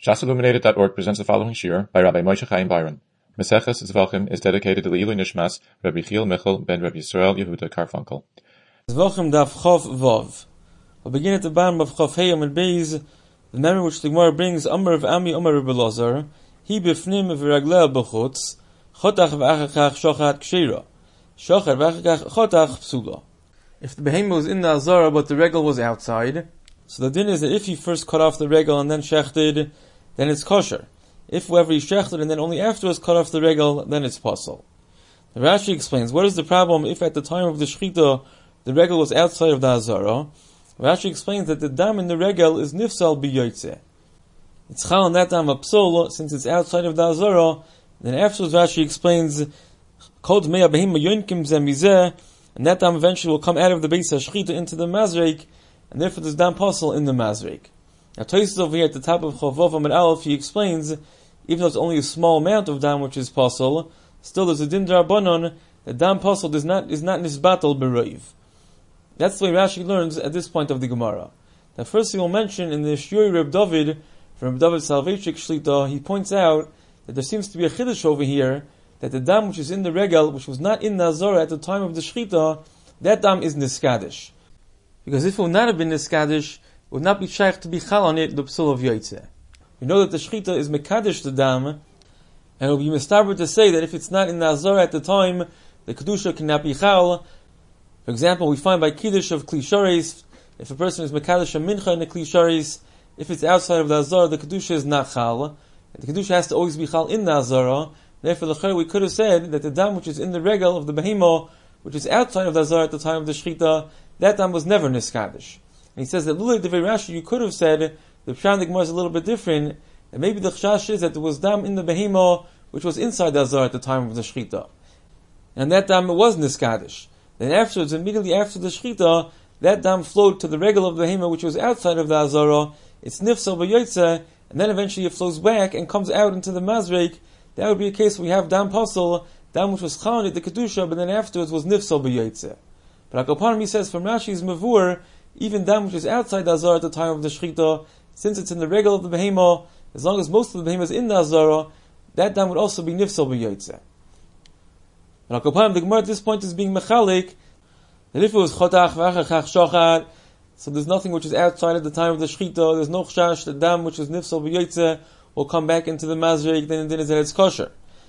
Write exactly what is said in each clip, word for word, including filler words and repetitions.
Shas Illuminated dot org presents the following shir by Rabbi Moshe Chaim Byron. Meseches Zvachim is dedicated to the Ilui Nishmas Rabbi Chiel Michel ben Rabbi Yisrael Yehuda Karfunkel. Zvachim daf Chof Vav. We'll begin at the bottom of Chof Heyam and Beis, the memory which the Gemara brings, Amar of Ami, Amar Rabbi Lazar, Hi b'fnim v'ragleh b'chutz, Chotach v'achakach shochat kshira, Shochat v'achakach chotach psula. If the behemoth was in the Azara but the regal was outside, so the din is that if he first cut off the regal and then shechted, then it's kosher. If whoever he shechted and then only afterwards cut off the regal, then it's possible. The Rashi explains, what is the problem if at the time of the shechita the regal was outside of the Azara? Rashi explains that the dam in the regal is nifsal b'yotzeh. It's chal and that dam a psul, since it's outside of the Azara. Then afterwards Rashi explains, kod meya behima yonkim zemizeh, and that dam eventually will come out of the base of shechita into the mazreik, and therefore there's dam possible in the mazreik. Now Tosfos over here at the top of Chovav Amud Aleph, he explains, even though it's only a small amount of dam which is possible, still there's a din d'Rabbanan that dam possible is not is not nisbatal b'roiv. That's the way Rashi learns at this point of the Gemara. Now first he will mention in the Shuri Reb David, from Reb David Salvechik Shlita, he points out that there seems to be a chiddush over here, that the dam which is in the regal, which was not in the Azara at the time of the Shechita, that dam is niskadish. Because if it would not have been niskadish, it would not be shaykh to be chal on it, the psul of yotzeh. We know that the Shechita is mekadesh the dam, and it will be mistaber to say that if it's not in the Azara at the time, the kedusha cannot be chal. For example, we find by kiddush of klisharis, if a person is mekadesh a mincha in the klisharis, if it's outside of the Azara, the kedusha is not chal, and the kedusha has to always be chal in the Azara. Therefore, the we could have said that the dam which is in the regal of the behemoth, which is outside of the Azara at the time of the Shechita, that dam was never niskadish. And he says that Lulay Devei Rashi, you could have said, the Pshat Gemara is a little bit different, and maybe the chashash is that there was dam in the behemoth, which was inside the Azara at the time of the Shechita. And that dam was niskadish. Then afterwards, immediately after the Shechita, that dam flowed to the regal of the behemoth, which was outside of the Azara. It's nifsal b'yotzeh, and then eventually it flows back and comes out into the mazreik. That would be a case where we have dam pasul, dam which was chal the kedusha, but then afterwards was nifsal b'yotzeh. But Akopanim says from Rashi's mavur, even dam which is outside the Azara at the time of the Shechita, since it's in the regal of the behemoth, as long as most of the behemoth is in the Azara, that dam would also be nifsal b'yotzeh. But Akopanim, the Gemara at this point is being mechalik, that if it was chotach v'achachach shochat, so there's nothing which is outside at the time of the Shechita, there's no chashash, the dam which is nifsal b'yotzeh will come back into the mazreik, then it is that it's kosher.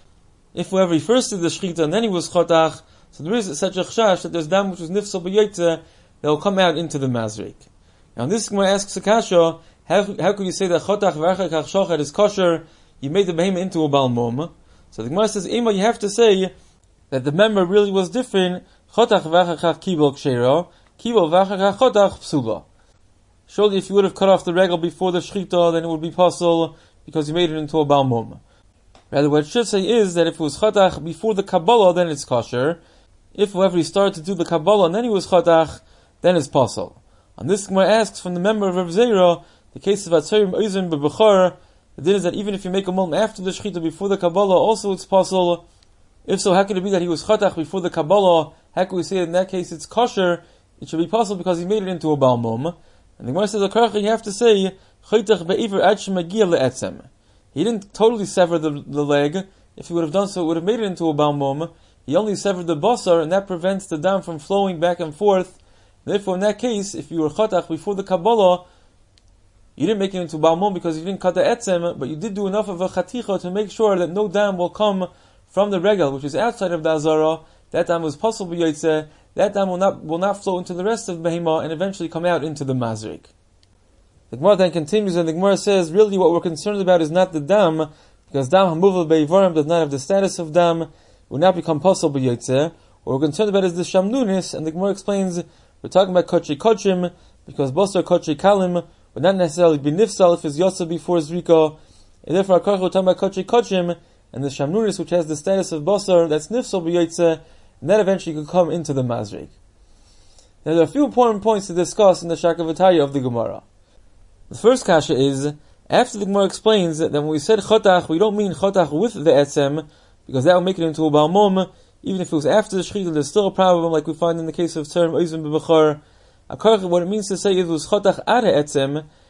If whoever he first did the Shechita and then he was chotach, so there is such a chashash that there's dam which was nifsal b'yotzeh that will come out into the mazreik. Now this Gemara asks a kasha, how, how could you say that chotach v'achakach shochet is kosher? You made the behemoth into a balmum. So the Gemara says, Ema, you have to say that the member really was different. Chotach v'achakach kibel kshera, kibel v'achakach chotach psula. Surely if you would have cut off the regal before the Shechita, then it would be possible because you made it into a balmum. Rather, what it should say is that if it was chotach before the Kabbalah, then it's kosher. If whoever he started to do the Kabbalah and then he was chotach, then it's possible. And this Gemara asks from the member of Rav Zera, the case of Atzerim Oizim B'Bechor, the din is that even if you make a mulm after the Shechita before the Kabbalah, also it's possible. If so, how could it be that he was chotach before the Kabbalah? How could we say that in that case it's kosher? It should be possible because he made it into a balmum. And the Gemara says, you have to say, chotach be'iver ad shemagia le'etzem. He didn't totally sever the, the leg. If he would have done so, it would have made it into a balmum. He only severed the basar, and that prevents the dam from flowing back and forth. Therefore, in that case, if you were chotach before the Kabbalah, you didn't make it into balmum because you didn't cut the etzem, but you did do enough of a chaticha to make sure that no dam will come from the regal, which is outside of the Azara. That dam was possible b'yotzeh. That dam will not will not flow into the rest of the behemoth and eventually come out into the mazrik. The Gemara then continues, and the Gemara says, really what we're concerned about is not the dam, because dam hamuvel beivarim does not have the status of dam, it will not become possible b'yotzeh. What we're concerned about is the shamnunis, and the Gemara explains, we're talking about kochi kochim, because basar kochi kalim would not necessarily be nifsal if it's yotza before zrika, and therefore we're talking about kochi kochim, and the shamnunis which has the status of basar, that's nifsal b'yotzeh, and that eventually could come into the mazrik. Now there are a few important points to discuss in the Shakavataya of the Gemara. The first kasha is, after the Gemara explains that when we said chotach, we don't mean chotach with the etzem, because that will make it into a balmum. Even if it was after the Shechita, there's still a problem, like we find in the case of Terem Oizim B'Bechor. What it means to say is it was chotach ad etzem.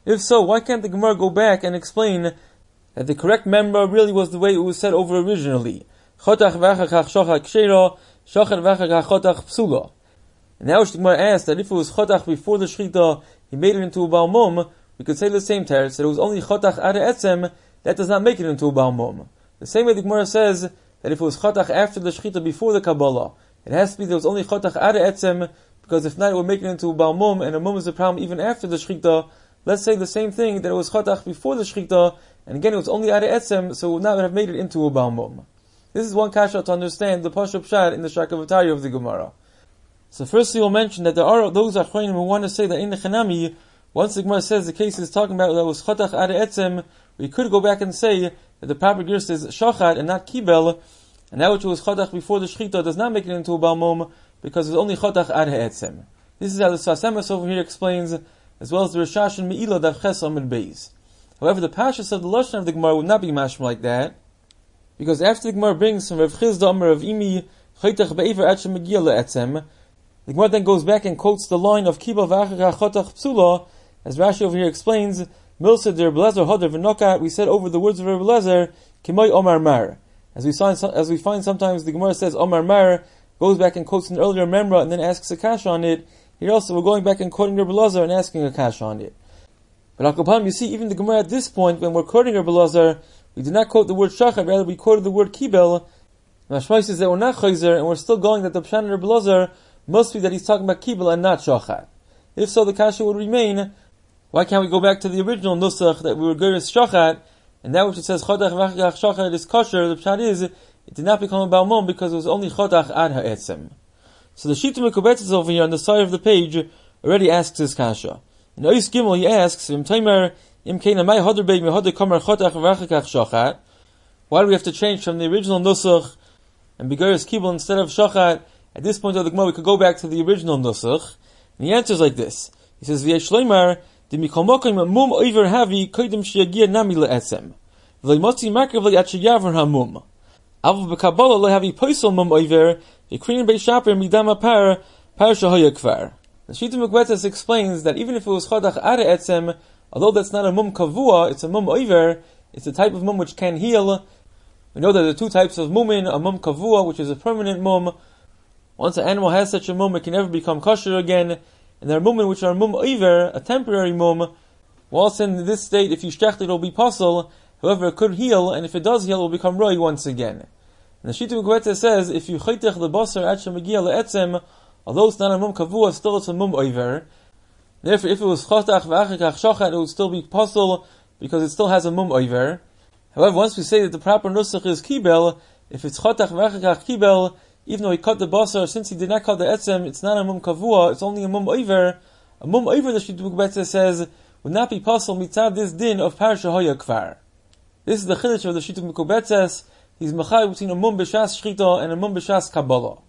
If so, why can't the Gemara go back and explain that the correct memra really was the way it was said over originally? Chotach v'achakach shochach kshera, shochat v'achakach chotach psula. And now the Gemara asks that if it was chotach before the shchita, he made it into a Baal Mum, we could say the same teretz, that it was only chotach ad etzem, that does not make it into a Baal Mum. The same way the Gemara says that if it was chotach after the shchita before the Kabbalah, it has to be that it was only chotach ad etzem, because if not it would make it into a Baal Mum, and a Mum is a problem even after the shchita. Let's say the same thing, that it was chotach before the shchita, and again it was only ad etzem, so it would not have made it into a Baal Mum. This is one kasha to understand the Pashup Pshat in the Shakavatari of the Gemara. So firstly we'll mention that there are those Achronim who want to say that in the Chanami, once the Gemara says the case is talking about that was chotach ad etzem, we could go back and say that the proper girth is shachad and not kibel, and that which was chotach before the shchita does not make it into a Baal Mum, because it's only chotach ad etzem. This is how the Sfas Emes over here explains, as well as the Rishash and Me'ilah Dav Ches Amud Beis. However, the Pashas of the Lashon of the Gemara would not be mashma like that, because after the Gemara brings from Rav Chizda Amar of Imi chotach be'ever at shemegia le'etzem, the Gemara then goes back and quotes the line of Kibel v'achakach chotach psula, as Rashi over here explains, Milsa der Belezer Hodar v'noka, we said over the words of Rabbi Belezer, Kimoi Omar Mar. As we find, as we find sometimes the Gemara says Omar Mar, goes back and quotes an earlier memra and then asks a kasha on it. Here also we're going back and quoting Rabbi Belezer and asking a kasha on it. But Al Kapam, you see, even the Gemara at this point, when we're quoting Rabbi Belezer, we did not quote the word shachar, rather we quoted the word kibel. Mashmai says that we're not chayzer, and we're still going that the pshat in Rabbi Belezer must be that he's talking about kibel and not shachar. If so, the kasha would remain, why can't we go back to the original nusach that we were good as shachat, and that which it says chodach v'achakach shachat is kosher? The pshat is it did not become a Baal Mum because it was only chodach ad ha'etzem. So the Shita Mekubetzes over here on the side of the page already asks this kasha. In Ois Gimel he asks, Im Taimer Im Keina Mai Hodar Beig Me Hodar Kamar Chodach v'achakach shachat. Why do we have to change from the original nusach and begaris kibel instead of shachat? At this point of the Gemara we could go back to the original nusach, and he answers like this. He says V'yesh Shleimar the Mikomokim Mum Oiver Havi Koidim Shiagia Nami Le'etzem V'leimotzi Markev Le'atchayavar HaMum Avul B'Kabbalah Le'havi Poisel Mum Oiver V'krinim Be'shaper Midama Par Par Shahoya Kvar. The Shita Mekubetzes explains that even if it was Chodach Ad Etzem, although that's not a Mum Kavua, it's a Mum Oiver, it's a type of Mum which can heal. We know that there are two types of Mumin, a Mum Kavua, which is a permanent Mum. Once an animal has such a Mum, it can never become kosher again. And there are mummin which are mum oiver, a temporary mum. Whilst in this state, if you shtech it, it will be possible. However, it could heal, and if it does heal, it will become roi once again. And the Shita Mekubetzes says, if you chaytech the basar at shemegia le'etzem, although it's not a mum kavua, still it's a mum oiver. Therefore, if it was chotach v'achakach shachat, it would still be possible, because it still has a mum oiver. However, once we say that the proper nusach is kibel, if it's chotach v'achakach kibel, even though he cut the basar, since he did not cut the etzem, it's not a mum kavua, it's only a mum oiver. A mum oiver, the Shita Mekubetzes says, would not be possible mitzad this din of par shahoya kvar. This is the chiddush of the Shita Mekubetzes. He's machai between a mum b'shas shchita and a mum b'shas kabbalah.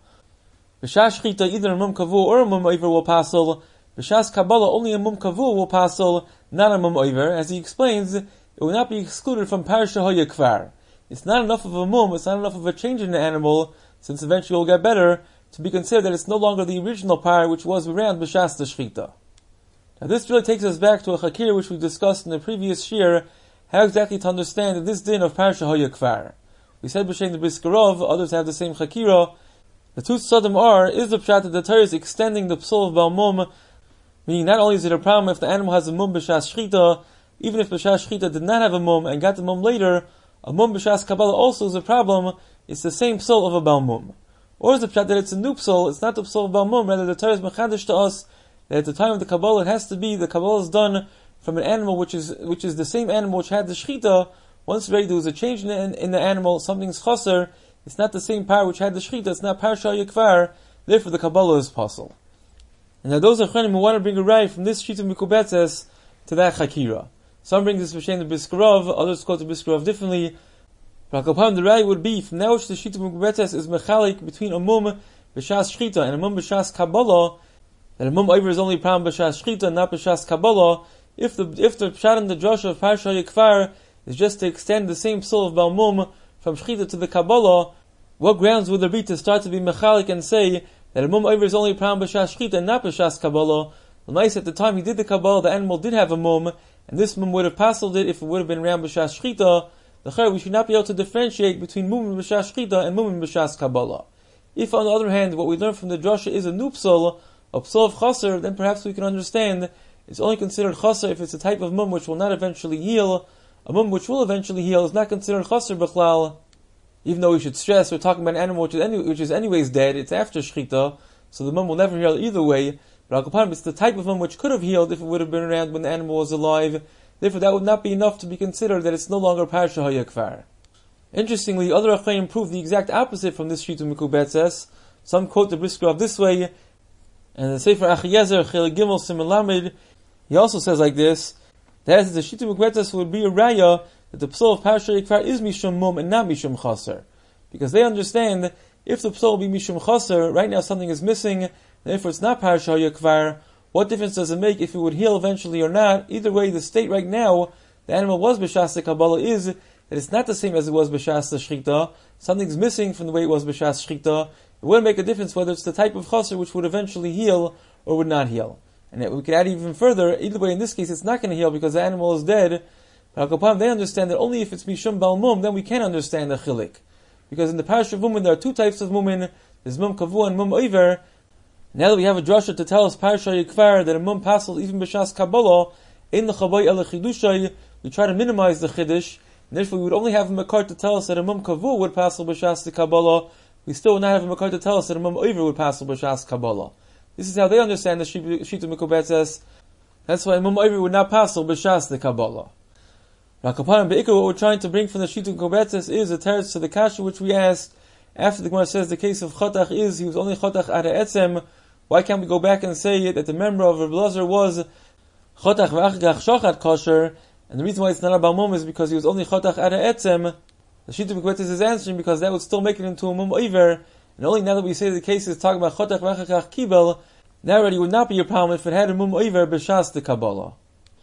B'shas shchita, either a mum kavua or a mum oiver will passel. B'shas kabbalah, only a mum kavua will passel, not a mum oiver. As he explains, it will not be excluded from par shahoya kvar. It's not enough of a mum, it's not enough of a change in the animal, since eventually it will get better, to be considered that it's no longer the original par which was around b'shas the shchita. Now this really takes us back to a chakir which we discussed in the previous shir, how exactly to understand that this din of par shahoya kvar. We said b'shem the Briskerov, others have the same chakira. The two tzadim are, is the pshat that the Torah is extending the psul of Baal Mum, meaning not only is it a problem if the animal has a mum b'shas shchita, even if b'shas shchita did not have a mum and got the mum later, a mum b'shas kabbalah also is a problem. It's the same psul of a Baal Mum. Or is the pshat that it's a new psul, it's not the psul of Baal Mum, rather the Torah is mechadish to us that at the time of the Kabbalah it has to be, the Kabbalah is done from an animal which is which is the same animal which had the shchita. Once already there was a change in the, in the animal, something's chaser, it's not the same par which had the shchita, it's not par shahoya kvar, therefore the Kabbalah is possible. And now those are chanim who want to bring a rai from this Shita Mekubetzes to that chakira. Some bring this b'shem the Briskerov, others quote the Briskerov differently. But upon the rai would be from now which the Shita Mekubetzes is mechalik between a mum b'shas shchita and a mum b'shas kabbalah, that a mum oiver is only a problem b'shas shchita, not b'shas kabbalah. If the if the pshat and the drush of par shahoya kvar is just to extend the same psul of Baal Mum from shchita to the kabbalah, what grounds would there be to start to be mechalik and say that a mum oiver is only a problem b'shas shchita and not b'shas kabbalah? The mice at the time he did the kabbalah, the animal did have a mum, and this mum would have passled it if it would have been around b'shas shchita, the chayr, we should not be able to differentiate between mum and b'shas shchita and mum and b'shas kabbalah. If, on the other hand, what we learn from the drasha is a new psal, a psal of chaser, then perhaps we can understand it's only considered chaser if it's a type of mum which will not eventually heal. A mum which will eventually heal is not considered chaser b'chlal. Even though we should stress, we're talking about an animal which is, any, which is anyways dead, it's after shchita, so the mum will never heal either way. But al-Kapam, it's the type of mum which could have healed if it would have been around when the animal was alive. Therefore, that would not be enough to be considered that it's no longer parsha hayakfar. Interestingly, other achayim prove the exact opposite from this Shita Mekubetzes. Some quote the Brisker of this way, and the Sefer Achiezer Chelik Gimel Siman Lamed, he also says like this: that is, the Shita Mekubetzes would be a raya that the psal of parsha hayakfar is mishum mum and not mishum chaser, because they understand if the psal be mishum chaser, right now something is missing, and therefore it's not parsha hayakfar. What difference does it make if it would heal eventually or not? Either way, the state right now, the animal was b'shas kabbalah, is that it's not the same as it was b'shas shchita. Something's missing from the way it was b'shas shchita. It wouldn't make a difference whether it's the type of chaser which would eventually heal or would not heal. And we could add even further, either way in this case it's not going to heal because the animal is dead. But Al-Kapam, they understand that only if it's mishum bal mum, then we can understand the chilik. Because in the parish of mumin there are two types of mumin, there's mum kavu and mum oiver. Now that we have a drasha to tell us parsha yikvar that a mum passes even b'shas kabbalah, in the chavay el chidushay, we try to minimize the chiddush, and therefore we would only have a makar to tell us that a mum kavu would pass b'shas the kabbalah. We still would not have a makar to tell us that a mum oiver would pass b'shas kabbalah. This is how they understand the Shita Mekubetzes. That's why a mum oiver would not pass b'shas the kabbalah. Rakapanim be'ikar, what we're trying to bring from the Shita Mekubetzes is a teretz to the kasha which we asked after the Gemara says the case of chotach is he was only chotach ada etzem. Why can't we go back and say that the member of Rabbi Elazar was chotach v'achgach shochat kosher, and the reason why it's not a balmum is because he was only chotach ada etzem? The Shita Mekubetzes is answering because that would still make it into a mum oiver, and only now that we say the case is talking about chotach v'achgach kibel, now already would not be a problem if it had a mum oiver b'shas the kabbalah.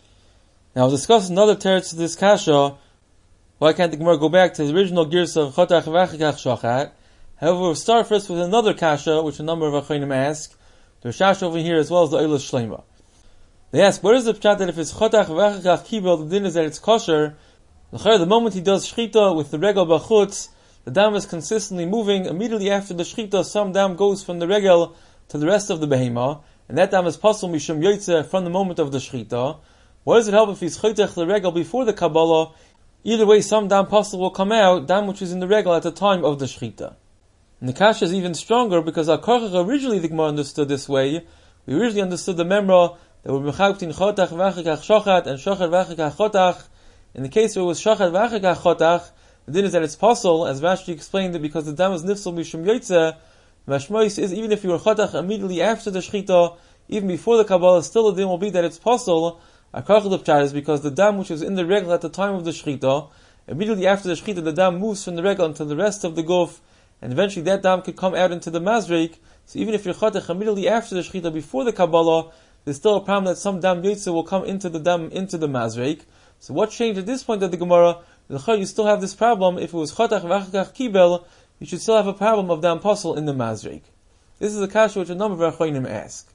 Now I'll discuss another teretz to this kasha. Why can't the Gemara go back to the original girsa of chotach v'achgach shochat? However, we'll start first with another kasha, which a number of achayim ask. The Rashash over here as well as the Eilis Shlema. They ask, what is the pshat that if it's chotach v'achgach kibel, the din is that it's kosher? The moment he does shchita with the regel b'chutz, the dam is consistently moving. Immediately after the shchita, some dam goes from the regel to the rest of the behema, and that dam is pasul mishum yoytzeh from the moment of the shchita. What does it help if he's chotach the regel before the kabbalah? Either way, some dam pasul will come out, dam which is in the regel at the time of the shchita. And the kasha is even stronger because Al-Karchach originally the Gemara understood this way. We originally understood the memra that were mechayvtin chotach v'achgach shochat and shochat v'achgach chotach. In the case where it was shochat v'achgach chotach, the din is that it's possible, as Rashi explained it, because the dam is nifsal mishum yoytzeh. Mashmois is even if you were chotach immediately after the shchita, even before the kabbalah, still the din will be that it's possible. Al-Karchach the pshat is because the dam which was in the regel at the time of the shchita, immediately after the shchita, the dam moves from the regel into the rest of the guf. And eventually that dam could come out into the mazreik. So even if you're chotach immediately after the shechita, before the kabbalah, there's still a problem that some dam yotzeh will come into the dam, into the mazreik. So what changed at this point of the Gemara? You still have this problem. If it was chotach v'achgach kibel, you should still have a problem of dam pasul in the mazreik. This is a kasha which a number of achayim ask.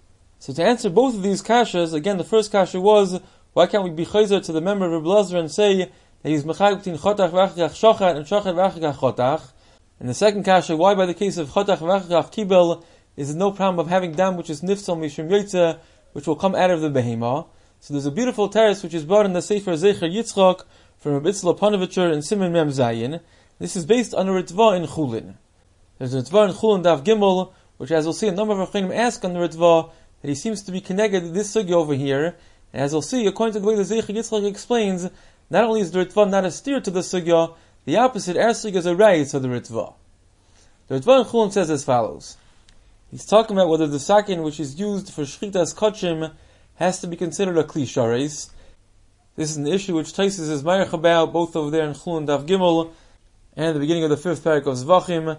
So to answer both of these kashas, again the first kasha was, why can't we be chayzer to the member of Rabbi Elazar and say that he's mechayv between chotach v'achgach shochat and shochat v'achgach chotach? And the second kasha, why by the case of chotach v'achgach kibel is there no problem of having dam which is nifsal mishum yoytzeh, which will come out of the behema? So there's a beautiful teretz which is brought in the Sefer Zecher Yitzchak from Rabbi Itzla Ponovitcher in Siman Mem Zayin. This is based on a Ritva in Chulin. There's a Ritva in Chulin Daf Gimel, which as we'll see a number of Achayim ask on the Ritva, that he seems to be connected to this sugya over here. And as we'll see, according to the way the Zecher Yitzchak explains, not only is the Ritva not a steer to the sugya, the opposite, our sugya is a rayis to the Ritva. The Ritva in Chulin says as follows. He's talking about whether the sakin which is used for shchitas kachim has to be considered a kli shareis. This is an issue which Taisus is mayach about, both over there in Chulin Daf Gimel and the beginning of the fifth parak of Zvachim.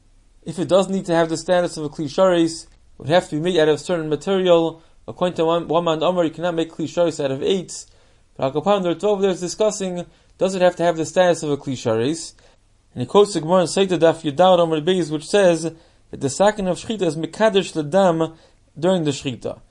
If it does need to have the status of a kli shareis, it would have to be made out of certain material. According to one, one man Amar, you cannot make kli shareis out of eight. But Al-Kapam, the Ritva over there is discussing, does it have to have the status of a kli shareis? And he quotes the Gemara in Seita Daf Yudal Amar Beis, which says that the sakin of shchita is mekadesh ledam during the shchita.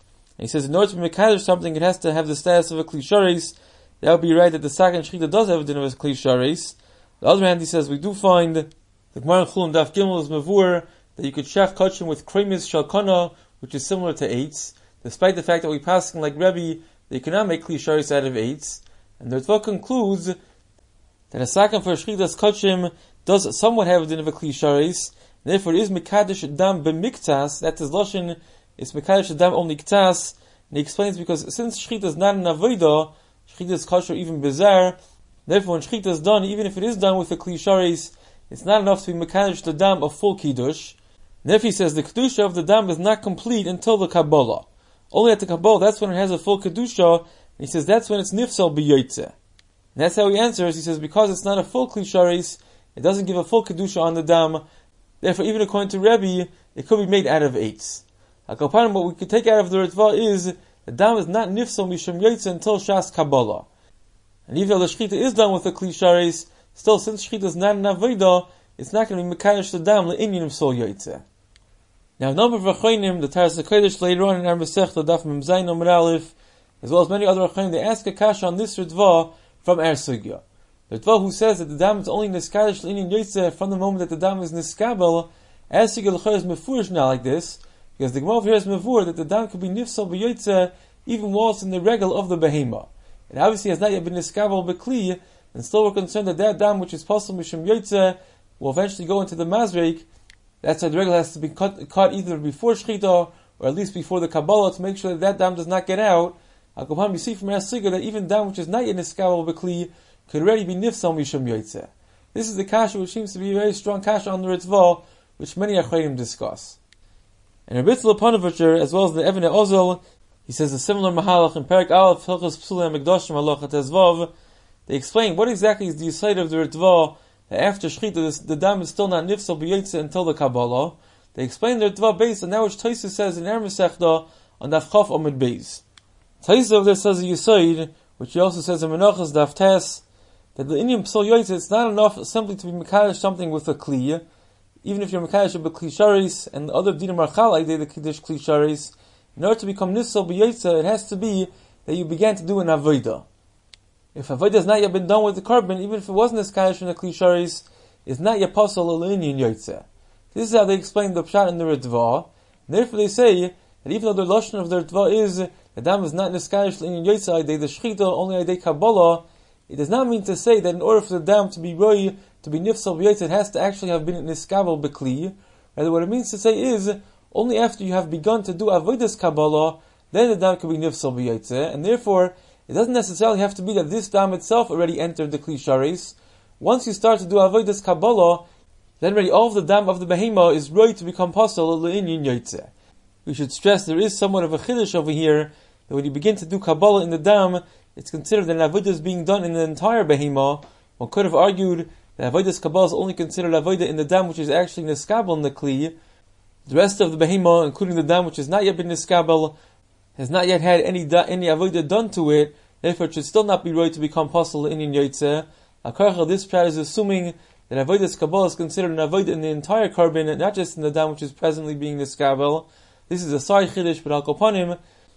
he says in order to be mekadosh something, it has to have the status of a kli sharis. That would be right that the second shechita does have a din of a kli sharis. The other hand, he says we do find the Gemara in Chulin Daf Gimel is mavur that you could shech kachim with kremis shalkana, which is similar to eights, despite the fact that we pass like Rebbe that you cannot make kli sharis out of eights. And the Ritva concludes that a second for shechitas kachim does somewhat have a din of a kli sharis. Therefore, it is mekadosh dam b'miktas. That is lashon. It's mekadosh dam only ktas. And he explains because since shechita is not an avodah, shechita is kosher even bizarre. Therefore, when shechita is done, even if it is done with a kli sharis, it's not enough to be mekadosh the dam of full kiddush. And therefore, he says the kedusha of the dam is not complete until the kabbalah. Only at the kabbalah, that's when it has a full kedusha. And he says that's when it's nifsal b'yotzeh. And that's how he answers. He says because it's not a full kli sharis, it doesn't give a full kedusha on the dam. Therefore, even according to Rebbe, it could be made out of eights. Akapanim, what we could take out of the Ritva is the dam is not nifsal mishum yotzeh until shas kabbalah. And even though the shechita is done with the kli sharis, still since shechita is not an avodah, it's not going to be mekadosh the dam le'inyan of sol yotzeh. Now, a number of Achronim, the Taras HaKodesh later on in our Masechta Daf Mem Zayin Amud Aleph, as well as many other Achronim, they ask a kasha on this Ritva from our sugya. The Ritva who says that the dam is only niskadosh le'inyan yotzeh from the moment that the dam is niskabel, our sugya l'chor is mefurish now like this, because the Gemara over here is mefur that the dam could be nifsal b'yotzeh even while it's in the regal of the behema. It obviously has not yet been niskabel b'kli, and still we're concerned that that dam which is possible mishum yotzeh will eventually go into the mazreik. That's why the regal has to be cut, cut either before shechita or at least before the kabbalah to make sure that that dam does not get out. Al-Kapam, you see from our sugya that even dam which is not yet niskabel b'kli could already be nifsal mishum yotzeh. This is the kasha which seems to be a very strong kasha on the Ritva, which many Achronim discuss. And Rabbi Tzla Panovitcher, as well as the Evnei Ozel, he says a similar mahalach in Perek Aleph Hilchos Psulei HaMikdashim Halachat Ezvav. They explain what exactly is the side of the Ritva. After shechita, the dam is still not nifsal b'yotzeh until the kabbalah. They explain the Ritva based on that which Tosfos says in our Masechta on Daf Chaf Amud Beis. Tosfos over there says a yisoid, which he also says in Menachos Daf Tes, that the inyan psul yotzeh, it's not enough simply to be mekadosh something with a kli. Even if you're mekadosh with kli sharis and the other dinim are chal like they the kiddush kli sharis, in order to become nifsal b'yotzeh, it has to be that you began to do an avodah. If avodah has not yet been done with the carbon, even if it wasn't as kaddish in the kli sharis, it's not yet possible l'inyan yotzeh. This is how they explain the pshat in the Ritva. And therefore they say that even though the lashon of the Ritva is the dam is not niskadish l'inyan yotzeh, they the shechita only a day kabbalah, it does not mean to say that in order for the dam to be roi, to be nifsal b'yotzeh, it has to actually have been niskabel b'kli. Rather, what it means to say is only after you have begun to do avodas kabbalah, then the dam can be nifsal b'yotzeh, and therefore it doesn't necessarily have to be that this dam itself already entered the kli sharis. Once you start to do avodas kabbalah, then already all of the dam of the behema is right to become possible l'inyan yotzeh. We should stress there is somewhat of a chiddush over here that when you begin to do kabbalah in the dam, it's considered that avodah is being done in the entire behema. One could have argued that avodas kabbalah is only considered avodah in the dam which is actually niskabel in the kli. The rest of the behema, including the dam which has not yet been niskabel, has not yet had any da, any avodah done to it, therefore it should still not be right to become possible in inyan yotzeh. Akarcha, this prat is assuming that avodas kabbalah is considered an avodah in the entire carbon, and not just in the dam which is presently being niskabel. This is a side chiddush, but al kopanim,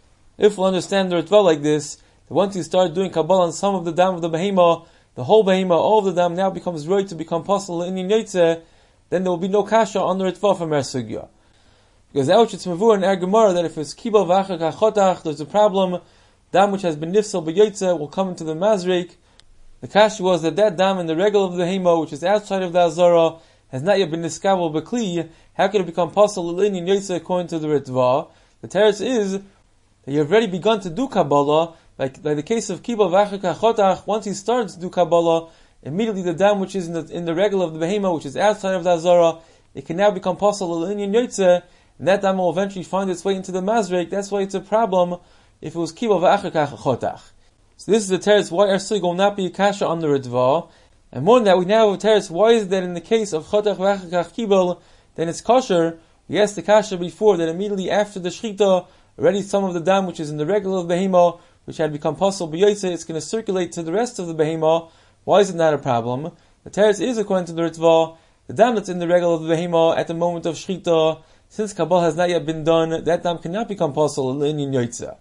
if we'll understand the Ritva like this, that once you start doing kabbalah on some of the dam of the behema, the whole behema, all of the dam now becomes right to become possible in inyan yotzeh, then there will be no kasha on the Ritva from our sugya. Because that which it's mavur in our Gemara, that if it's kibel v'achar kachotach, there's a problem, dam which has been nifsal b'yotzeh will come into the mazreik. The kasha was that that dam in the regal of the behema, which is outside of the azara, has not yet been niskabel b'kli. How can it become possible l'inyan yotzeh according to the Ritva? The teretz is that you have already begun to do kabbalah, like, like the case of kibel v'achar kachotach. Once he starts to do kabbalah, immediately the dam which is in the, in the regal of the behema, which is outside of the azara, it can now become possible l'inyan yotzeh, and that dam will eventually find its way into the mazreik. That's why it's a problem if it was kibel v'achar kachotach. So this is the teretz why our sugya will not be a kasha on the Ritva. And more than that, we now have a teretz why is it that in the case of chotach v'achar kach kibel, then it's kosher. We asked the kasha before that immediately after the shechita, already some of the dam which is in the regular of the behema, which had become possible b'yotzeh, it's going to circulate to the rest of the behema. Why is it not a problem? The teretz is according to the Ritva, the dam that's in the regular of the behema at the moment of shechita, since kabbalah has not yet been done, that dam cannot become possible in inyan yotzeh.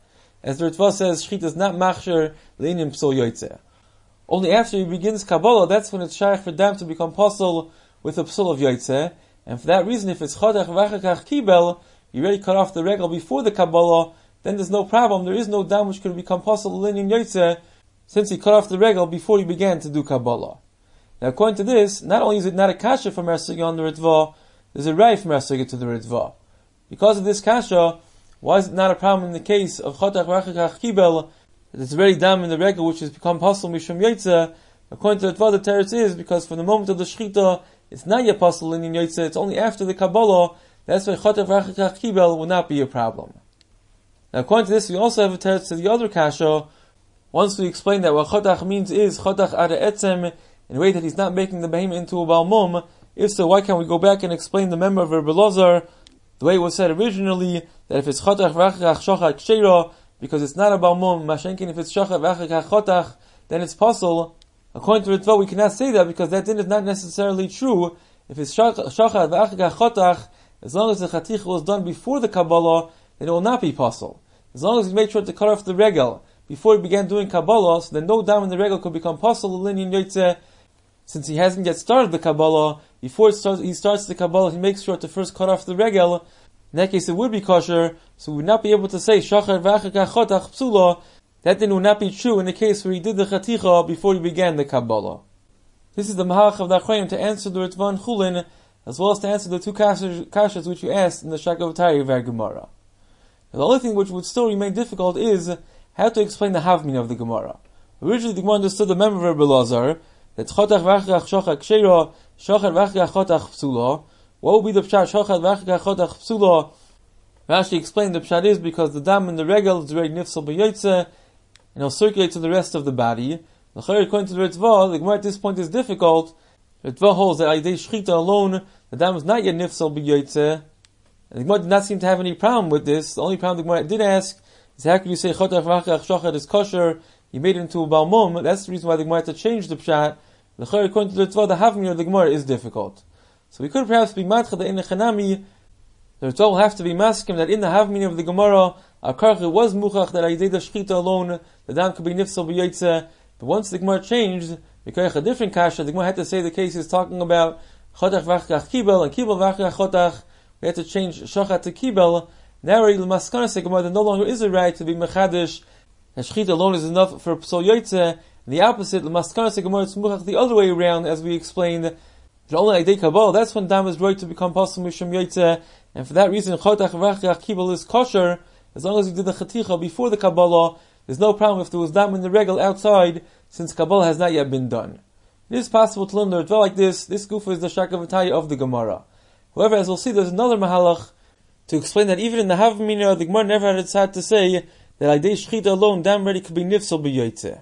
as the Ritva says, Shechita is not machshir leinim psul yotzeh. Only after he begins Kabbalah, that's when it's shaykh for dam to become pasul with a psul of yotzeh. And for that reason, if it's chodach v'achakach kibel, you already cut off the regal before the Kabbalah, then there's no problem. There is no dam which could become pasul leinim yotzeh, since he cut off the regal before he began to do Kabbalah. Now, according to this, not only is it not a kasha from Mersugya on the Ritva, there's a ray from Mersugya to the Ritva. Because of this kasha, why is it not a problem in the case of Chotach V'achakach Kibel, that it's already dam in the regal which has become pasul mishum yotzeh? According to the Ritva, the teretz is because from the moment of the Shechita, it's not yet pasul in yotzeh, it's only after the Kabbalah, that's why Chotach V'achakach Kibel will not be a problem. Now, according to this, we also have a teretz to the other kasha. Once we explain that what Chotach means is Chotach Ada Etzem, in a way that he's not making the behemoth into a balmum. If so, why can't we go back and explain the member of Rebbe Elazar the way it was said originally, that if it's Chotach V'achakach Shochat Ksheira, because it's not a balmum, Mashenkin, if it's Shochat V'achakach Chotach, then it's pasul. According to Ritva, we cannot say that because that din is not necessarily true. If it's Shochat V'achakach Chotach, as long as the Chaticha was done before the Kabbalah, then it will not be pasul. As long as he made sure to cut off the regal before he began doing Kabbalah, so then no dam in the regal could become pasul l'linyan yotzeh. Since he hasn't yet started the Kabbalah, before it starts, he starts the Kabbalah, he makes sure to first cut off the regal. In that case, it would be kosher, so we would not be able to say shachar v'achakach chotach psula. That then would not be true in the case where he did the chaticha before he began the Kabbalah. This is the mahalach of the Achronim to answer the Ritva and Chulin, as well as to answer the two kashas which you asked in the Shakavatari of our Gemara. The only thing which would still remain difficult is how to explain the havmin of the Gemara. Originally, the Gemara understood the member of Rebbe Elazar, that chotach v'achakach shochat ksheira, shochat v'achakach chotach psula. What would be the pshat shochat v'achakach chotach psula? Rashi explained the pshat is because the dam in the regal is very nifsal b'yotzeh, and it'll circulate to the rest of the body. According to the Ritva, the Gemara at this point is difficult. The Ritva holds that Aydei Shechita alone, the dam is not yet nifsal b'yotzeh. And the Gemara did not seem to have any problem with this. The only problem the Gemara did ask is how can you say chotach v'achakach shochat is kosher? He made it into a balmum. That's the reason why the Gemara had to change the pshat. According to the Ritva, the havmin of the Gemara is difficult. So we could perhaps be matcha that in the Chanami, the Ritva will have to be maskim that in the havmin of the Gemara, our karcha was muchach that Aydei Shechita alone, the dam could be nifsal b'yotzeh. But once the Gemara changed, because a different kasha, the Gemara had to say the case is talking about chotach v'achakach kibel and kibel v'achakach chotach. We had to change shochat to kibel. Now already the maskana say Gemara there no longer is a right to be mechadish. And shechita alone is enough for psol yotzeh. The opposite, the maskana say Gemara it's muchach the other way around, as we explained. That only Aydei Kabbalah, that's when dam is right to become pasul mishum yotzeh. And for that reason, chotach v'achakach kibel is kosher as long as you did the chaticha before the Kabbalah. There's no problem if there was dam in the regal outside, since Kabbalah has not yet been done. It is possible to learn the Ritva like this. This gufa is the Shakavataya of the Gemara. However, as we'll see, there's another mahalach to explain that even in the Havmina, the Gemara never had its had to say that Aydei Shechita alone, dam ready could be nifsal b'yotzeh.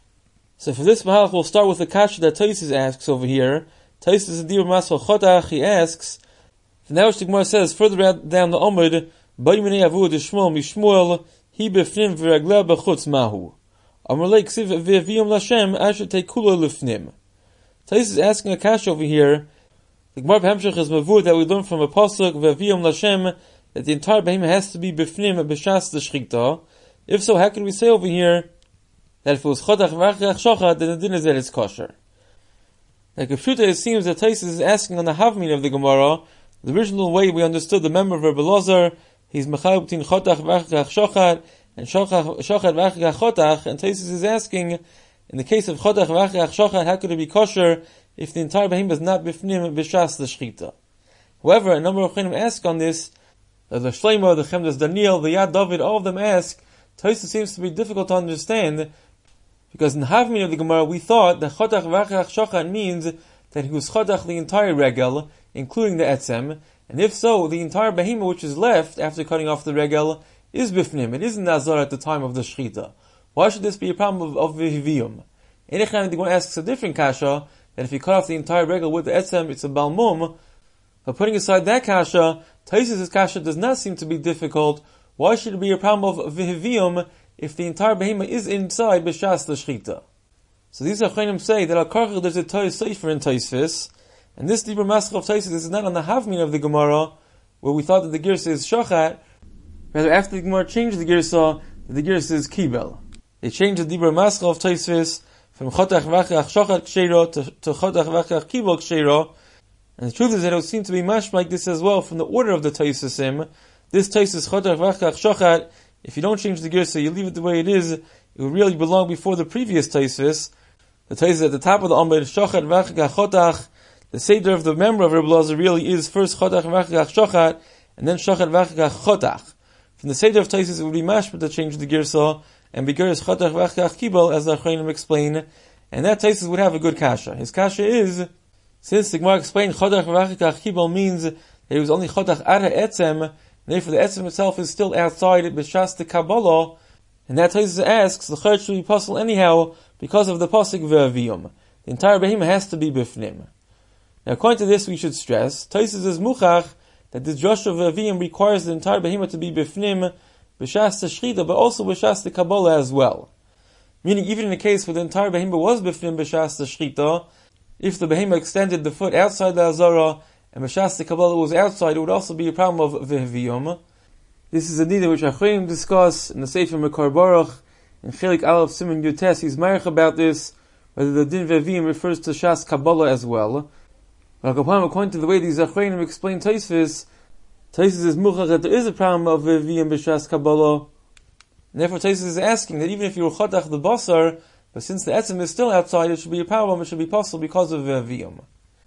So for this mahalach, we'll start with the kasha that Taisus asks over here. Taisus is a dir masval chotach. He asks, now which the Gemara says further down the Omid, Ba'yiminei avu d'shmuel mishmuel hi befnim v'ragla b'chutz mahu. Amalei ksiv v'yaviyum l'Hashem asher teikula lifnim. Taisus is asking a kasha over here. The Gemara Hemshech is mavur that we learn from a pasuk v'aviyum l'Hashem that the entire behemoth has to be befnim b'shas the shechita. If so, how can we say over here that if it was chotach v'achakach shochat, then the din is that it's kosher? Like a pshuta, it seems that Taisus is asking on the havmin of the Gemara. The original way we understood the member of Rebbe Elazar, he's mechal between chotach v'achakach shochat and shochat v'achakach chotach, and Taisus is asking, in the case of chotach v'achakach shochat, how could it be kosher if the entire behemoth is not bifnim b'shas the shechita? However, a number of Chaim ask on this. The Shleima, the Chemdas Daniel, the Yad David, all of them ask. Taisus seems to be difficult to understand because in the Havmin of the Gemara we thought that chotach v'achakach shochat means that he was chotach the entire regel, including the etzem, and if so, the entire behemoth which is left after cutting off the regel is bifnim. It isn't nazar at the time of the shechita. Why should this be a problem of, of vihiviyum? In the Chaim, the Gemara asks a different kasha, that if you cut off the entire regal with the etzem, it's a balmum. But putting aside that kasha, Taisus' kasha does not seem to be difficult. Why should it be a problem of vihiviyum if the entire behemoth is inside b'shas the shechita? So these Achronim say that al karchach there's a Toys Sefer in Tosfos, and this deeper maskal of Tosfos is not on the havmin of the Gemara, where we thought that the girsa is shochat. Rather, after the Gemara changed the girsa, the Girsa is Kibel. They changed the Dibra Maskal of Tosfos from Chotach Vachach Shochat Kshero to, to Chotach Vachach Kibel Kshero. And the truth is that it would seem to be much like this as well from the order of the Tosfosim. This Tosfos Chotach Vachach Shochat, if you don't change the Girsa, you leave it the way it is, it would really belong before the previous Tosfos. The Tosfos at the top of the Amud, Shochat Vachach Chotach, the Seder of the member of Rebbe Elazar really is first Chotach Vachach Shochat, and then Shochat Vachach Chotach. From the Seder of Tosfos, it would be mashma to change the Girsa, and be Girsa Chotach Vachach Kibel, as the Achronim explain, and that Tosfos would have a good kasha. His kasha is, since the Gemara explained Chotach Vachach Kibel means that it was only Chotach Ara Etzem, and therefore the Etzem itself is still outside B'shas the Kabbalah, and that Tosfos asks, the Church should be possible anyhow, because of the Pasuk Ve'aviyum. The entire Behemah has to be Bifnim. Now according to this we should stress, Tosfos is Muchach, that the Joshua Ve'aviyum requires the entire Behemah to be Bifnim, B'shas the Shechita, but also B'shas the Kabbalah as well. Meaning even in a case where the entire Behemah was Bifnim B'shas the Shechita, if the Behemah extended the foot outside the Azara, and B'shas the Kabbalah was outside, it would also be a problem of Ve'aviyum. This is a nida which Achronim discuss in the Sefer Mekar Baruch, in Chelik Aleph Siman Yutes. He's marich about this, whether the Din Ve'aviyum refers to Shas Kabbalah as well. But according to the way these Achronim explain Tosfos, Tosfos is muchach that there is a problem of Ve'aviyum b'Shas Kabbalah. And therefore Tosfos is asking that even if you were Chotach the Basar, but since the Etzem is still outside, it should be a problem, it should be possible because of Ve'aviyum.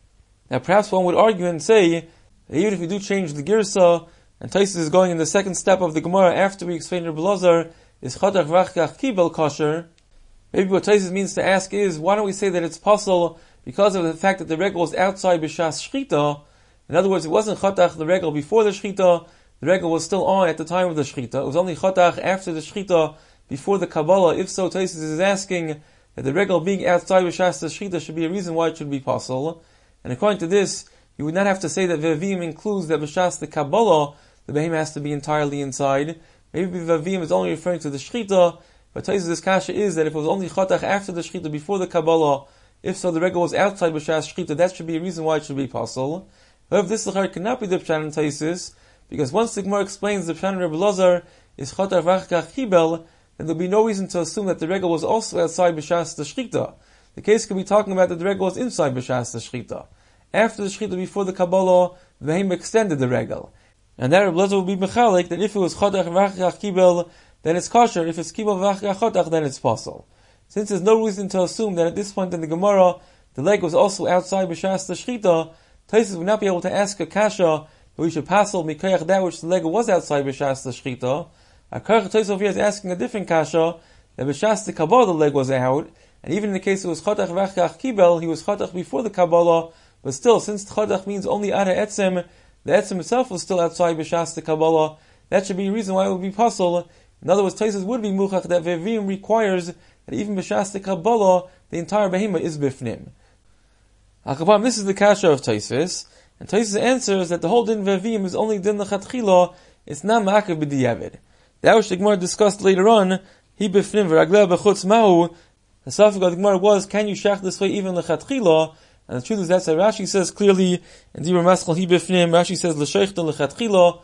Now perhaps one would argue and say, that even if we do change the Girsa, and Tosfos is going in the second step of the Gemara after we explain Rebbe Elazar, is Chotach Vachach Kibel kosher. Maybe what Tosfos means to ask is, why don't we say that it's possible because of the fact that the regel was outside B'shas Shechita? In other words, it wasn't Chotach the regel before the Shechita, the regel was still on at the time of the Shechita. It was only Chotach after the Shechita, before the Kabbalah. If so, Tosfos is asking that the regel being outside B'shas the Shechita should be a reason why it should be possible. And according to this, you would not have to say that Ve'aviyum includes that B'shas the Kabbalah, the Behemah has to be entirely inside. Maybe Ve'aviyum is only referring to the Shechita, but Tosfos' kasha is that if it was only Chotach after the Shechita, before the Kabbalah, if so, the regel was outside B'shas Shechita, that should be a reason why it should be possible. However, this l'char cannot be the Pshat in Tosfos, because once the Gemara explains the Pshat in Rebbe Elazar is Chotach Vachach Kibel, then there will be no reason to assume that the regel was also outside B'shas the Shechita. The case could be talking about that the regel was inside B'shas the Shechita. After the Shechita, before the Kabbalah, the Behemah extended the regel. And that Rebbe Elazar will be mechalik that if it was Chotach Vachach Kibel, then it's kosher. If it's Kibel Vachach Chotach, then it's possible. Since there's no reason to assume that at this point in the Gemara, the leg was also outside B'shas the Shechita, Tosfos would not be able to ask a kasha that we should passel mikoyach that which the leg was outside B'shas the Shechita. A Karach Tosfos over here is asking a different kasha, that B'shas the Kabbalah the leg was out, and even in the case it was Chotach Vachach Kibel, he was Chotach before the Kabbalah, but still, since Chotach means only Ara Etzem, the Etzem itself was still outside B'shas the Kabbalah, that should be a reason why it would be possible. In other words, Tosfos would be muchach that Ve'aviyum requires that even B'shas the Kabbalah, the entire Behemah is Bifnim. Al-Kapam, this is the kasha of Tosfos, and Tosfos answers that the whole din Ve'aviyum is only din l'chatchila, it's not ma'akev b'diavad. That which the Gemara discussed later on, he Bifnim v'ragleh b'chutz ma'u, the suffix of the Gemara was, can you shach this way even l'chatchila? And the truth is that's how Rashi says clearly, in Dibur Maskal he Bifnim, Rashi says l'sheichta l'chatchila.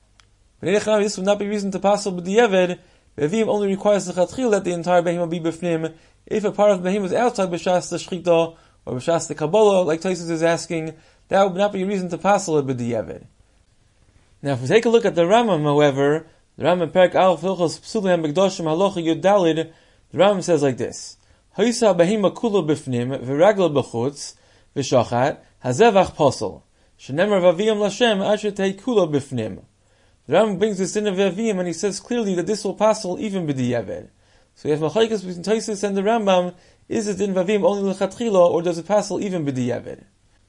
But this would not be reason to pass with the Yeved. Ve'aviyum only requires the Chatchil that the entire Behemah be Bifnim. If a part of the Behemah is outside B'shas the Shechita, or B'shas the Kabbalah, like Tosfos is asking, that would not be a reason to pass it with the Yeved. Now if we take a look at the Rambam, however, the Rambam Perek Aleph Hilchos Psulim Begdoshim Halacha Yud Dalid, the Rambam says like this: Hoisa Behemah Kula Bifnim, V'ragla B'chutz, V'shachat, Hazevach Posel, Shenemar Vaviyam Lashem Ashetei Kula Bifnim. The Rambam brings this in of Ve'aviyum and he says clearly that this will passel even b'diyavad. So you have machlokes between Tosfos and the Rambam, is it in Ve'aviyum only l'chatchila or does it passel even b'diyavad?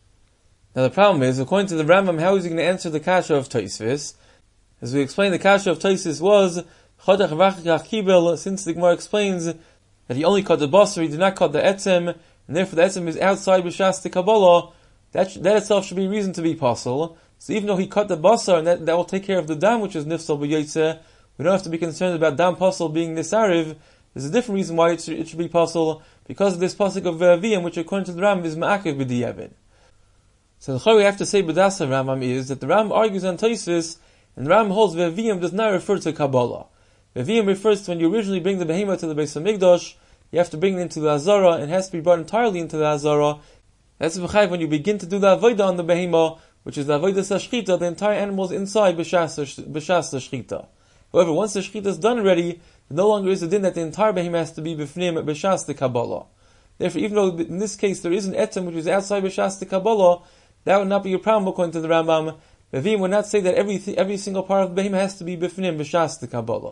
Now the problem is, according to the Rambam, how is he going to answer the kasha of Tosfos? As we explained, the kasha of Tosfos was Chotach Vachach Kibel, since the Gemara explains that he only cut the basar, he did not cut the etzem, and therefore the etzem is outside B'shas the Kabbalah, that, that itself should be reason to be possible. So even though he cut the basar, and that, that will take care of the dam, which is nifsal b'yotzeh, we don't have to be concerned about dam pasal being nisariv. There's a different reason why it should, it should be possible, because of this pasuk of Ve'aviyum, which according to the Rambam is ma'akev b'diyavad. So the chayr we have to say b'dasa Rambam is that the Rambam argues on Tosfos, and the Rambam holds Ve'aviyum does not refer to Kabbalah. Veviyim refers to when you originally bring the behemoth to the Beis Hamikdash, you have to bring it into the Hazara, and it has to be brought entirely into the Hazara. That's v'chayv when you begin to do the avodah on the behemoth, which is the avodah shechita, the entire animal is inside b'shas the shechita. However, once the shechita is done already, no longer is a din that the entire behemoth has to be b'fnim b'shas the Kabbalah. Therefore, even though in this case there is an etzem which is outside b'shas the Kabbalah, that would not be a problem according to the Rambam. Vevim would not say that every every single part of the behemoth has to be b'fnim b'shas the Kabbalah.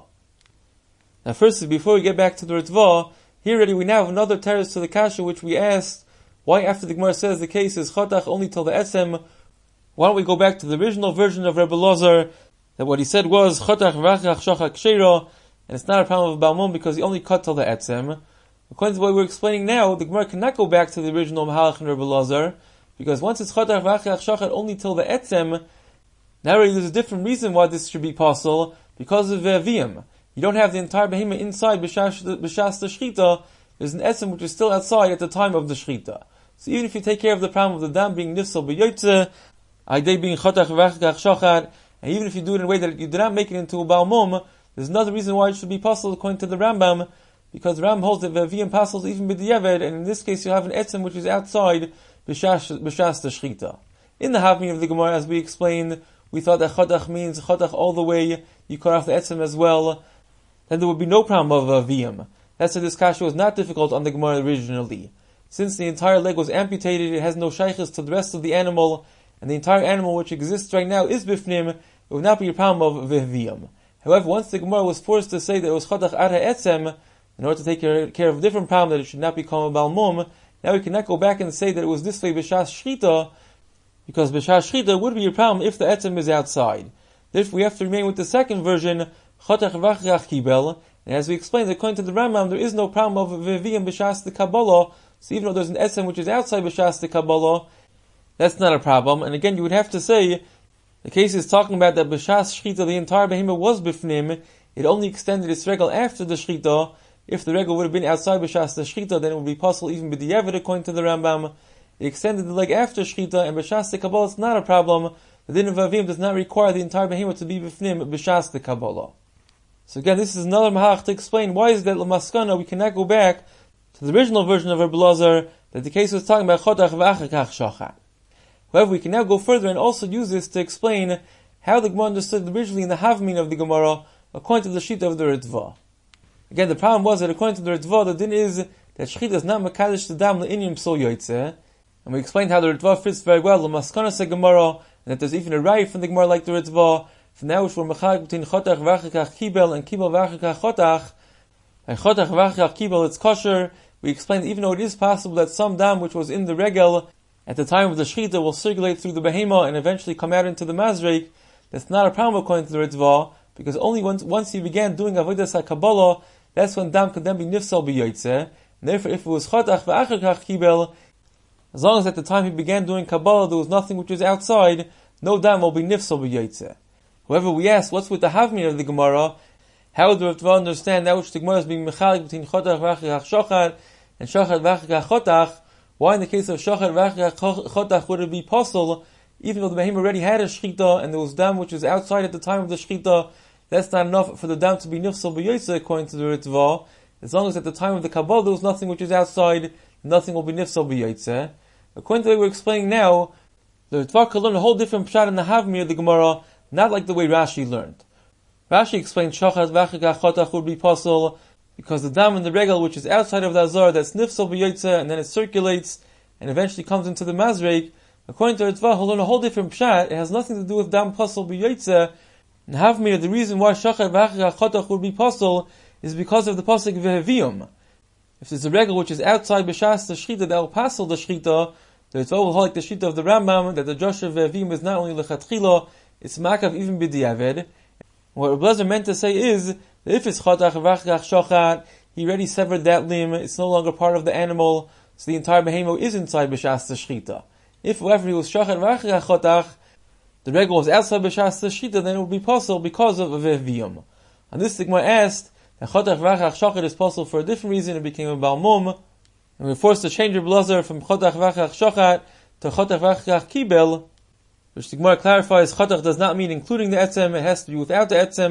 Now, firstly, before we get back to the Ritva, here already we now have another teretz to the kasha which we asked. Why, after the Gemara says the case is chotach only till the etzem, why don't we go back to the original version of Rebbe Lazar, that what he said was chotach v'achach shachak sheira, and it's not a problem of Balmum because he only cut till the etzem. According to what we're explaining now, the Gemara cannot go back to the original Mahalach and Rebbe Lazar, because once it's chotach v'achach shachak only till the etzem, now already there's a different reason why this should be possible, because of Veviyim. You don't have the entire behemoth inside b'shas the shechita. There's an etzem which is still outside at the time of the shechita. So even if you take care of the problem of the dam being nifsal b'yotzeh, aydei being chotach v'achach shachar, and even if you do it in a way that you do not make it into a balmum, there's another reason why it should be possible according to the Rambam, because the Rambam holds that v'aviyim passes even b'diavad, and in this case you have an etzem which is outside b'shas the shechita. In the half meaning of the Gemara, as we explained, we thought that chotach means chotach all the way, you cut off the etzem as well, then there would be no problem of v'aviyim. That's why this kasha was not difficult on the Gemara originally. Since the entire leg was amputated, it has no shaykhs to the rest of the animal, and the entire animal which exists right now is bifnim, it would not be a problem of v'aviyim. However, once the Gemara was forced to say that it was chotach ad ha'etzem, in order to take care of a different problem, that it should not become a balmum, now we cannot go back and say that it was this way b'shas shchita, because b'shas shchita would be a problem if the etzem is outside. Therefore, we have to remain with the second version, chotach v'achach kibel, and as we explained, according to the Rambam, there is no problem of v'aviyim b'shas the Kabbalah, so even though there's an etzem which is outside b'shas the Kabbalah, that's not a problem. And again, you would have to say, the case is talking about that b'shas shchita, the entire behemoth was b'fnim, it only extended its regal after the shchita. If the regal would have been outside b'shas the shchita, then it would be possible even b'diavad according to the Rambam. It extended the leg after shchita, and b'shas the Kabbalah is not a problem. The din of v'aviyim does not require the entire behemoth to be b'fnim b'shas the Kabbalah. So again, this is another mahach to explain why is that l'maskana we cannot go back to the original version of Rebbe Lazar, that the case was talking about chotach v'achach shachar. However, we can now go further and also use this to explain how the Gemara understood originally in the Havmin of the Gemara, according to the sheet of the Ritva. Again, the problem was that according to the Ritva, the din is that shechita is not makadosh the dam le'inim psul yotzeh, and we explained how the Ritva fits very well l'maskana se Gemara, and that there's even a raya from the Gemara like the Ritva. From now, which we're mechalik between chotach v'achach kibel and kibel v'achach chotach, and chotach v'achach kibel, it's kosher. We explained even though it is possible that some dam which was in the regel at the time of the shechita will circulate through the behemoth and eventually come out into the mazreik, that's not a problem according to the Ritva, because only once once he began doing avodas HaKabbalah, that's when dam could then be nifsal b'yotzeh. And therefore, if it was chotach v'achach kibel, as long as at the time he began doing Kabbalah there was nothing which was outside, no dam will be nifsal b'yotzeh. However, we ask, what's with the havmin of the Gemara? How would the Ritva understand that which the Gemara is being mechalik between chotach v'achach shachar and shachar v'achach chotach? Why in the case of shachar v'achach chotach would it be possible, even though the behemoth already had a shechita and there was dam which was outside at the time of the shechita? That's not enough for the dam to be nifsal b'yotzeh according to the Ritva. As long as at the time of the Kabbalah there was nothing which is outside, nothing will be nifsal b'yotzeh. According to the way we're explaining now, the Ritva could learn a whole different pshat in the havmin of the Gemara, not like the way Rashi learned. Rashi explained shachar v'achach chotach would be possible because the dam in the regal which is outside of the azar, that's nifsal b'yotzeh, and then it circulates and eventually comes into the mazreik. According to Ritva, he'll learn a whole different pshat. It has nothing to do with dam pasal b'yotzeh. And havmir, the reason why shachar v'achach chotach would be possible is because of the pasuk v'heviyum. If there's a regal which is outside b'shas the shchita that will pasal the shchita, the Ritva will hold like the shchita of the Rambam that the josh of v'heviyum is not only lechatchila, it's makav even b'diavad. What Rebbe Lazar meant to say is that if it's chotach v'achach shachar, he already severed that limb, it's no longer part of the animal, so the entire behemoth is inside b'shas the shchita. If however he was shachar v'achach chotach, the regal was outside b'shas the shchita, then it would be possible because of a v'eviyum. And this Gemara asked that chotach v'achach shachar is possible for a different reason. It became a balmum, and we were forced to change Rebbe Lazar from chotach v'achach shachar to chotach v'achach kibel, which the Gemara clarifies, chotach does not mean including the etzem, it has to be without the etzem.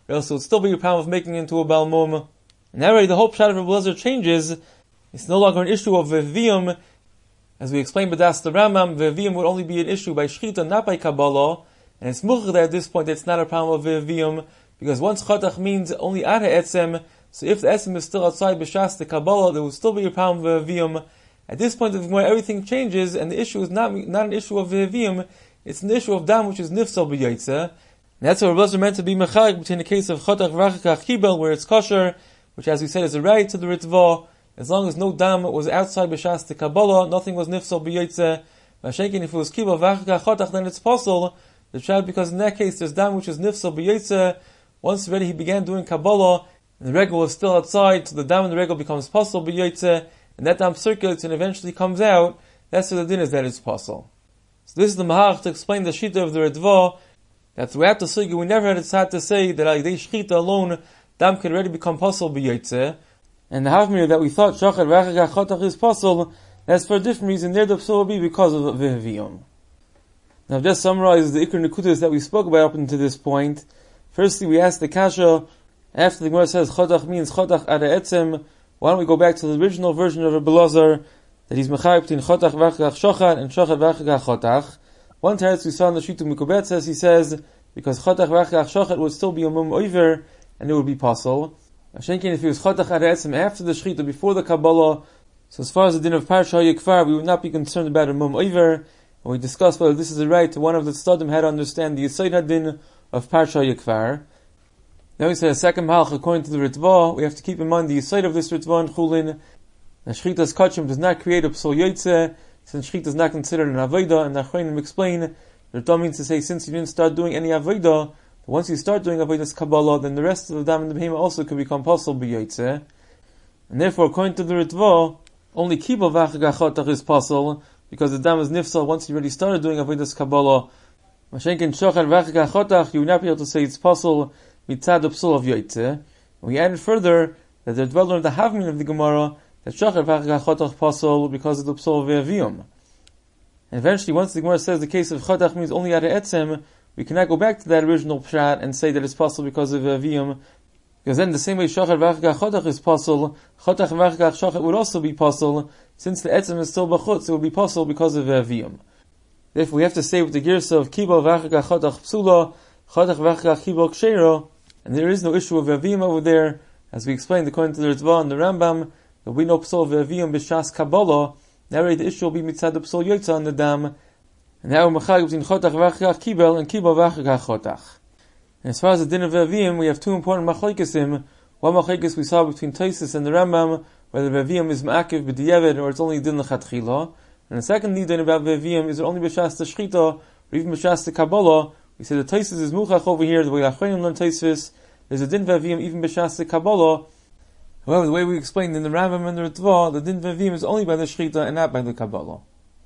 or else it would still be a problem of making it into a Balmum. And already the whole pshat of Rebbe Elazar changes. It's no longer an issue of Veviyum. As we explained by Das the Rambam, Veviyum would only be an issue by Shchita, not by Kabbalah. And it's muchach that at this point it's not a problem of Veviyum, because once Chatach means only Ada Etzem, so if the Etzem is still outside B'shas the Kabbalah, there would still be a problem of Veviyum. At this point of where everything changes, and the issue is not not an issue of Veviyum, it's an issue of Dam, which is Nifsal B'Yotzeh. And that's what Rebbe Elazar meant to be Mechalik between the case of Chatach V'Achakach Kibel, where it's kosher, which as we said is a right to the Ritzvah, as long as no Dam was outside B'shas the Kabbalah, nothing was Nifsal B'Yotzeh. Mashenkin, if it was Kibel V'Achakach Chatach, then it's possible. The child, because in that case there's Dam which is Nifsal B'Yotzeh. Once already he began doing Kabbalah, and the regel was still outside, so the Dam in the regel becomes Pasal B'Yotzeh, and that Dam circulates and eventually comes out. That's what the din is, that it's Pasal. So this is the Mahach to explain the Shita of the Redva, that throughout the Sugya we never had it sad to say that like they Shchita alone, Dam could already become Pasal B'Yotzeh. And the Havmir that we thought Shachar V'Achakach Chatach is Pasal, that's for a different reason. There the Psul will be because of Veheviyum. Now I've just summarized the Ikr Nekutas that we spoke about up until this point. Firstly, we asked the Kasha, after the Gemara says Chatach means Chatach Ada Etzem, why don't we go back to the original version of Rebbe Elazar, that he's Mechayib between Chatach V'Achakach Shachar and Shachar V'Achakach Chatach. One teretz we saw in the Shita Mikubet says, he says, because Chatach V'Achakach Shachar would still be a Mum Oiver, and it would be Pasal. Ashenkin, if it was Chatach Ada Etzem after the Shchita, before the Kabbalah, so as far as the din of Parsha Yikvar, we would not be concerned about a Mum Oiver, and we discussed whether this is a right to one of the Tzadim had to understand the Yisod HaDin of Parsha Yikvar. Then we said a second Mahalach according to the Ritva, we have to keep in mind the Yisod of this Ritva and Chulin, that Shchita's Kachim does not create a Psul Yotzeh, since Shchita is not considered an Avodah, and the Achronim explain, the Ritva means to say, since you didn't start doing any Avodah, once you start doing Avodas Kabbalah, then the rest of the Dam and the Behemah also could become Pasal B'Yotzeh. And therefore, according to the Ritva, only Kibel V'Achakach Chatach is Pasal, because the Dam is Nifsal once you already started doing Avodas Kabbalah. Mashenkin Shachar V'Achakach Chatach, you would not be able to say it's Pasal mitzad Psul of Yotzeh. We added further that the Ritva learned the Havmin of the Gemara, that Shachar V'Achakach Chatach Pasal because of the Psul of V'Aviyum. And eventually, once the Gemara says the case of Chatach means only Ada Etzem, we cannot go back to that original pshat and say that it's Pasal because of V'Aviyum, because then the same way Shachar V'Achakach Chatach is Pasal, Chatach V'Achakach Shachar would also be Pasal. Since the Etzem is still B'chutz, it would be Pasal because of V'Aviyum. Therefore, we have to say with the Girsa of Kibel V'Achakach Chatach Psula, Chatach V'Achakach Kibel Kshera, and there is no issue of V'Aviyum over there, as we explained according to the Ritva and the Rambam, that we know Psul V'Aviyum B'Shas Kabbalah. Now the issue will be Mitzad Psul Yotzeh on the Dam, and now we're Mechayib between Chatach V'Achakach Kibel and Kibel V'Achakach Chatach. And as far as the din of V'Aviyum, we have two important machlokes. One machlokes we saw between Tosfos and the Rambam, whether V'Aviyum is Ma'akiv B'Diavad or it's only din L'Chatchila. And the second din about V'Aviyum is it only B'Shas the Shchita or even B'Shas the Kabbalah. We say the Tosfos is Muchach over here, the way Achronim learn Tosfos. There's a din V'Aviyum even B'Shas the Kabbalah. However, the way we explained in the Rambam and the Ritva, the din V'Aviyum is only by the Shchita and not by the Kabbalah.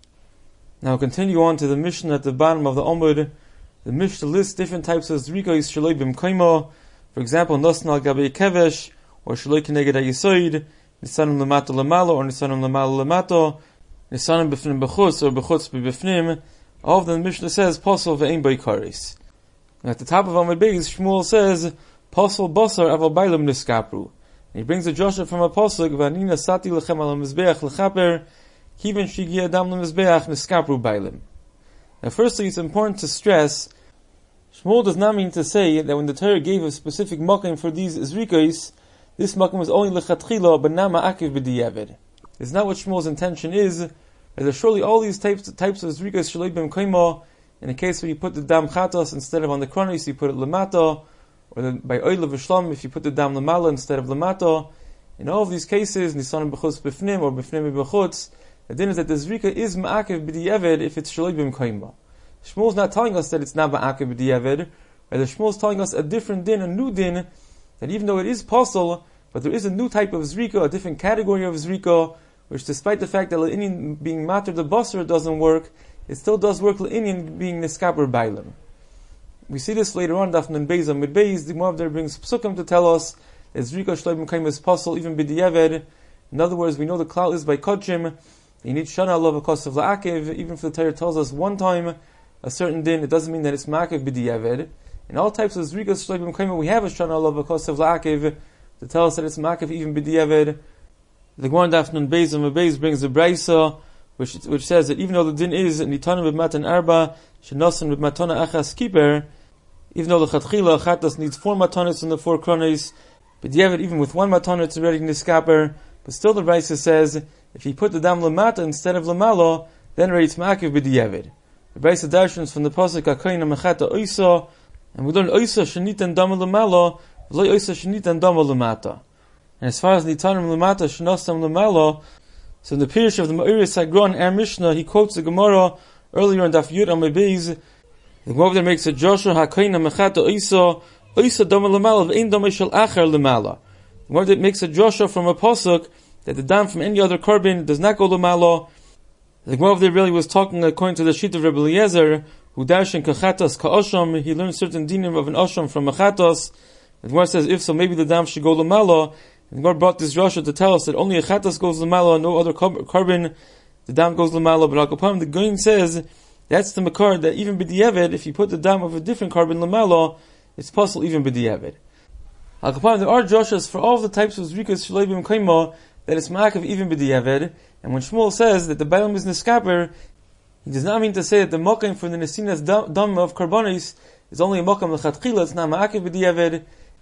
Now continue on to the Mishnah at the bottom of the Omud. The Mishnah lists different types of Zrikos Shaloi B'Mkoimo. For example, Nosna Al Gabei Kevesh, or Shaloi Keneged HaYisoid, Nisanim Lamato Lamalo, or Nisanim Lamalo Lamato, Nisanim B'Fnim B'Chutz, or B'Chutz B'B'Fnim. All of them, the Mishnah says, Posel V'Ein B'Ikaris. At the top of Amud Beis, Shmuel says, Posel Basar Aval Bailam Niskapru. And he brings a Joshua from a Posel, V'Anina Sati Lechem Al Mizbeach L'Chaper, Kiven Shigi Adam L'Mizbeach Niskapru Bailam. Now firstly, it's important to stress, Shmuel does not mean to say that when the Torah gave a specific makom for these Zrikos, this makom was only L'Chatchila, but not Ma'akiv B'Diavad. It's not what Shmuel's intention is, as surely all these types, types of Zrikos Shaloi B'Mkoimo, in a case where you put the Dam Chatos instead of on the Kronis, you put it Lamata, or the, by Oil V'Shlam, if you put the Dam Lamala instead of Lamata. In all of these cases, Nisanim B'Chutz B'Fnim, or B'Fnim B'Chutz, the din is that the Zrika is Ma'akiv B'Diavad if it's Shaloi B'Mkoimo. Shmuel's not telling us that it's not Ma'akiv B'Diavad, rather Shmuel's telling us a different din, a new din, that even though it is Pasal, but there is a new type of Zrika, a different category of Zrika, which despite the fact that L'Inyan being Mater the Basar doesn't work, it still does work L'Inyan being Niskaper Bailam. We see this later on, Daf Nun Beis Amud Beis, the Gemara there brings Psukim to tell us that Zrika Shaloi B'Mkoimo is Pasal, even B'Diavad. In other words, we know the klal is by Kodshim, you need Shana Allah V'Kos of La'akiv, even if the Torah tells us one time a certain din, it doesn't mean that it's Ma'akiv B'Diavad. In all types of Zrikas Shleibim Kaima, we have a Shana Allah Kosev La'akev to tell us that it's Ma'akev even B'diavad. The Gemara Daf Nun Beis and Beis brings the Braisa, which which says that even though the din is Nitanim B'matan Arba, Shenosan B'matana Achas Kiper, even though the Chatchila Chatas needs four matanas in the four kronis, B'diavad even with one matana it's already Niskaper, but still the Braisa says, if he put the dam Lamata instead of Lamalo, then it's Ma'akev B'diavad. The Braisa darshans from the Pasuk HaKoyin Mechata Oisa, and we learn Oisa Shenitan Dama Lamalo, V'loi Oisa Shenitan Dama Lamata. And as far as Nitanim Lamata Shenosam Lamalo, so in the Pirish of the Ma'iris Hagron and Mishnah, he quotes the Gemara earlier in Daf Yud Amud Beis. The Gemara there makes a Joshua HaKoyin Mechata Oisa, Oisa Dama Lamala V'ein Dama Shel Acher Lamala. The Gemara that makes a Joshua from a Pasuk that the dam from any other carbon does not go Lamalo. The Gemara there really was talking according to the sheet of Rebbe Eliezer, who darshan kachatas ka'osham, he learned certain dinim of an osham from machatos. The Gemara says, if so, maybe the dam should go Lamalo. And the Gemara brought this Rasha to tell us that only a chatas goes Lamalo, no other carbon, the dam goes Lamalo. But Al-Kapam, the Goin says, that's the makar, that even b'diavad, if you put the dam of a different carbon Lamalo, it's possible even b'diavad. Al-Kapam, there are Joshas for all of the types of Zrikas Shleibim Kaima, that it's ma'akav even b'diavad. And when Shmuel says that the Bailam is Niskaper, he does not mean to say that the Mokim for the Nesinas dam of Karbonis is only a Mokim l'chatchila, it's not ma'akav b'diavad.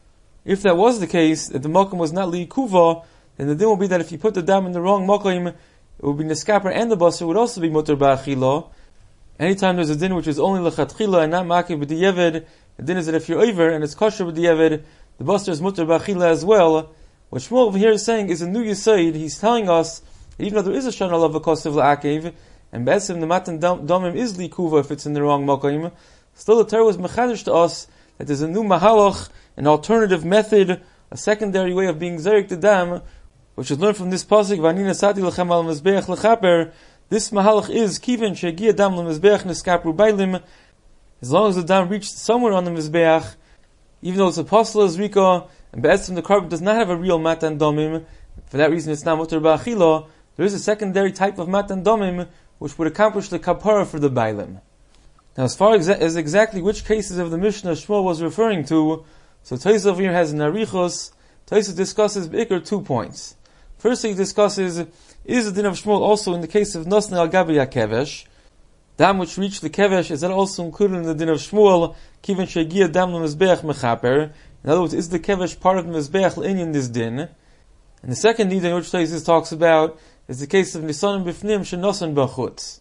If that was the case, that the Mokim was not li'ikuva, then the din will be that if you put the dam in the wrong Mokim, it would be Niskaper and the Basar would also be Mutar ba'achila. Anytime there's a din which is only l'chatchila and not ma'akav b'diavad, the din is that if you're over and it's kosher b'diavad, the Basar is Mutar ba'achila as well. What Shmuel over here is saying is a new Yisaid. He's telling us that even though there is a Shana of a Kosev La'akev, and Besim the Matan Domim is Likuva if it's in the wrong Mokaim, still the Torah was mechadish to us that there's a new Mahalach, an alternative method, a secondary way of being Zerik to Dam, which is learned from this Pasuk, Vanina Sati L'chem al Mizbeach L'chaper. This Mahalach is Kivin Shegia Dam L'Mizbeach Niskapru Bailim. As long as the Dam reached somewhere on the Mizbeach, even though it's a Apostle Zrika, and Be'etzim the carbon does not have a real matan domim, for that reason it's not mutar ba'achila, there is a secondary type of matan domim which would accomplish the kapara for the bailim. Now as far as, as exactly which cases of the Mishnah Shmuel was referring to, so Tosfos over here has an arichos. Tosfos discusses b'ikr two points. Firstly he discusses, is the din of Shmuel also in the case of Nosne al Gabi HaKevesh? Dam which reached the Kevesh, is that also included in the din of Shmuel, Kiven Shegia Dam L'Mizbeach Mechaper? In other words, is the kevesh part of the mizbeach l'inyan this din? And the second need in which Tosfos talks about is the case of nisanim b'fnim shenosan b'chutz.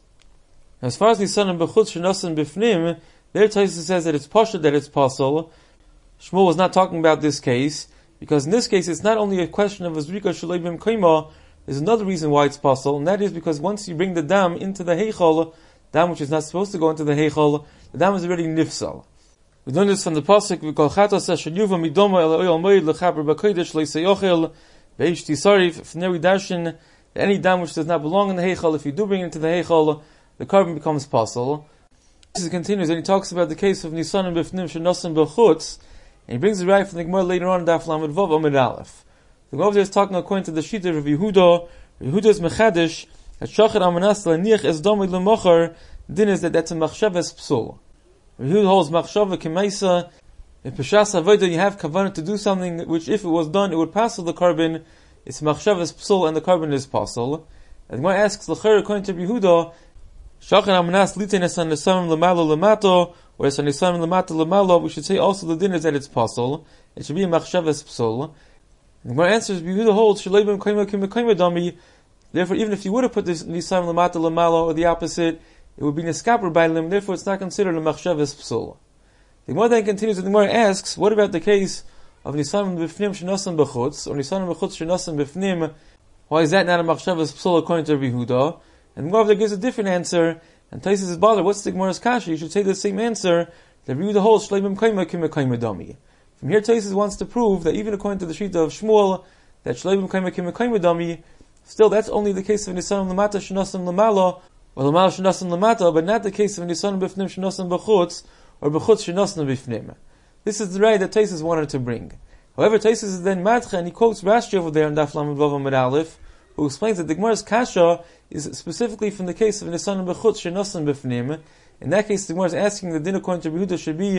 As far as nisanim b'chutz shenosan b'fnim, there Tosfos says that it's pasha, that it's possible. Shmuel was not talking about this case, because in this case it's not only a question of a zrika shleibim kaima, there's another reason why it's possible, and that is because once you bring the dam into the heichal, dam which is not supposed to go into the heichal, the dam is already nifsal. We learn this from the pasuk. We call chatas shenyuva midoma el oil moed lechaber b'kodesh leisayochel beish tisarif. From there we darshan that any dam which does not belong in the heichal, if you do bring it into the heichal, the carbon becomes possible. This continues, and he talks about the case of nisan and b'fnim shenosan b'chutz, and he brings it right from the Gemara later on in Daf Lamed Vav Amud Aleph. The Gemara is talking according to the Shita of Yehuda. Yehuda is mechadish that shachar amanas laniach es domid lemochar. Din is that that's a machshavas psul. Yehuda holds machshava kemaisa. In Peshas Avodah you have kavanah to do something which, if it was done, it would pass the carbon. It's machshavas psul, and the carbon is pasul. And the Gemara asks l'cher according to Yehuda, shachar amanas liten es anisamim lemalo lemato, or es anisamim lemato lemalo. We should say also the din is that it's pasul. It should be a machshavas psul. And the Gemara answers, Yehuda holds shleibim kaima kim kaima dami. Therefore, even if you would have put this nisamim lemato lemalo or the opposite, it would be neskaper by lim, therefore it's not considered a machshavas psul. The Gemara then continues, and the Gemara asks, what about the case of nisanim b'fnim shenosan b'chutz, or nisanim b'chutz shenosan b'fnim? Why is that not a machshavas psul according to Yehuda? And the Gemara there gives a different answer, and Tosfos is bothered, what's the Gemara's kasha? You should say the same answer, that Yehuda holds shleibim kaima kim kaima dami. From here Tosfos wants to prove that even according to the Shita of Shmuel, that shleibim kaima kim kaima dami, still that's only the case of nisanim lamata shenosan lamala, or l'mal shenosan lamata, but not the case of nisanim b'fnim shenosan b'chutz, or b'chutz shenosan b'fnim. This is the right that Tosfos wanted to bring. However, Tosfos is then matcha, and he quotes Rashi over there in Daf Lamed Vav Amud Aleph, who explains that the Gemara's kasha is specifically from the case of nisanim b'chutz shenosan b'fnim. In that case, the Gemara is asking the din according to Yehuda should be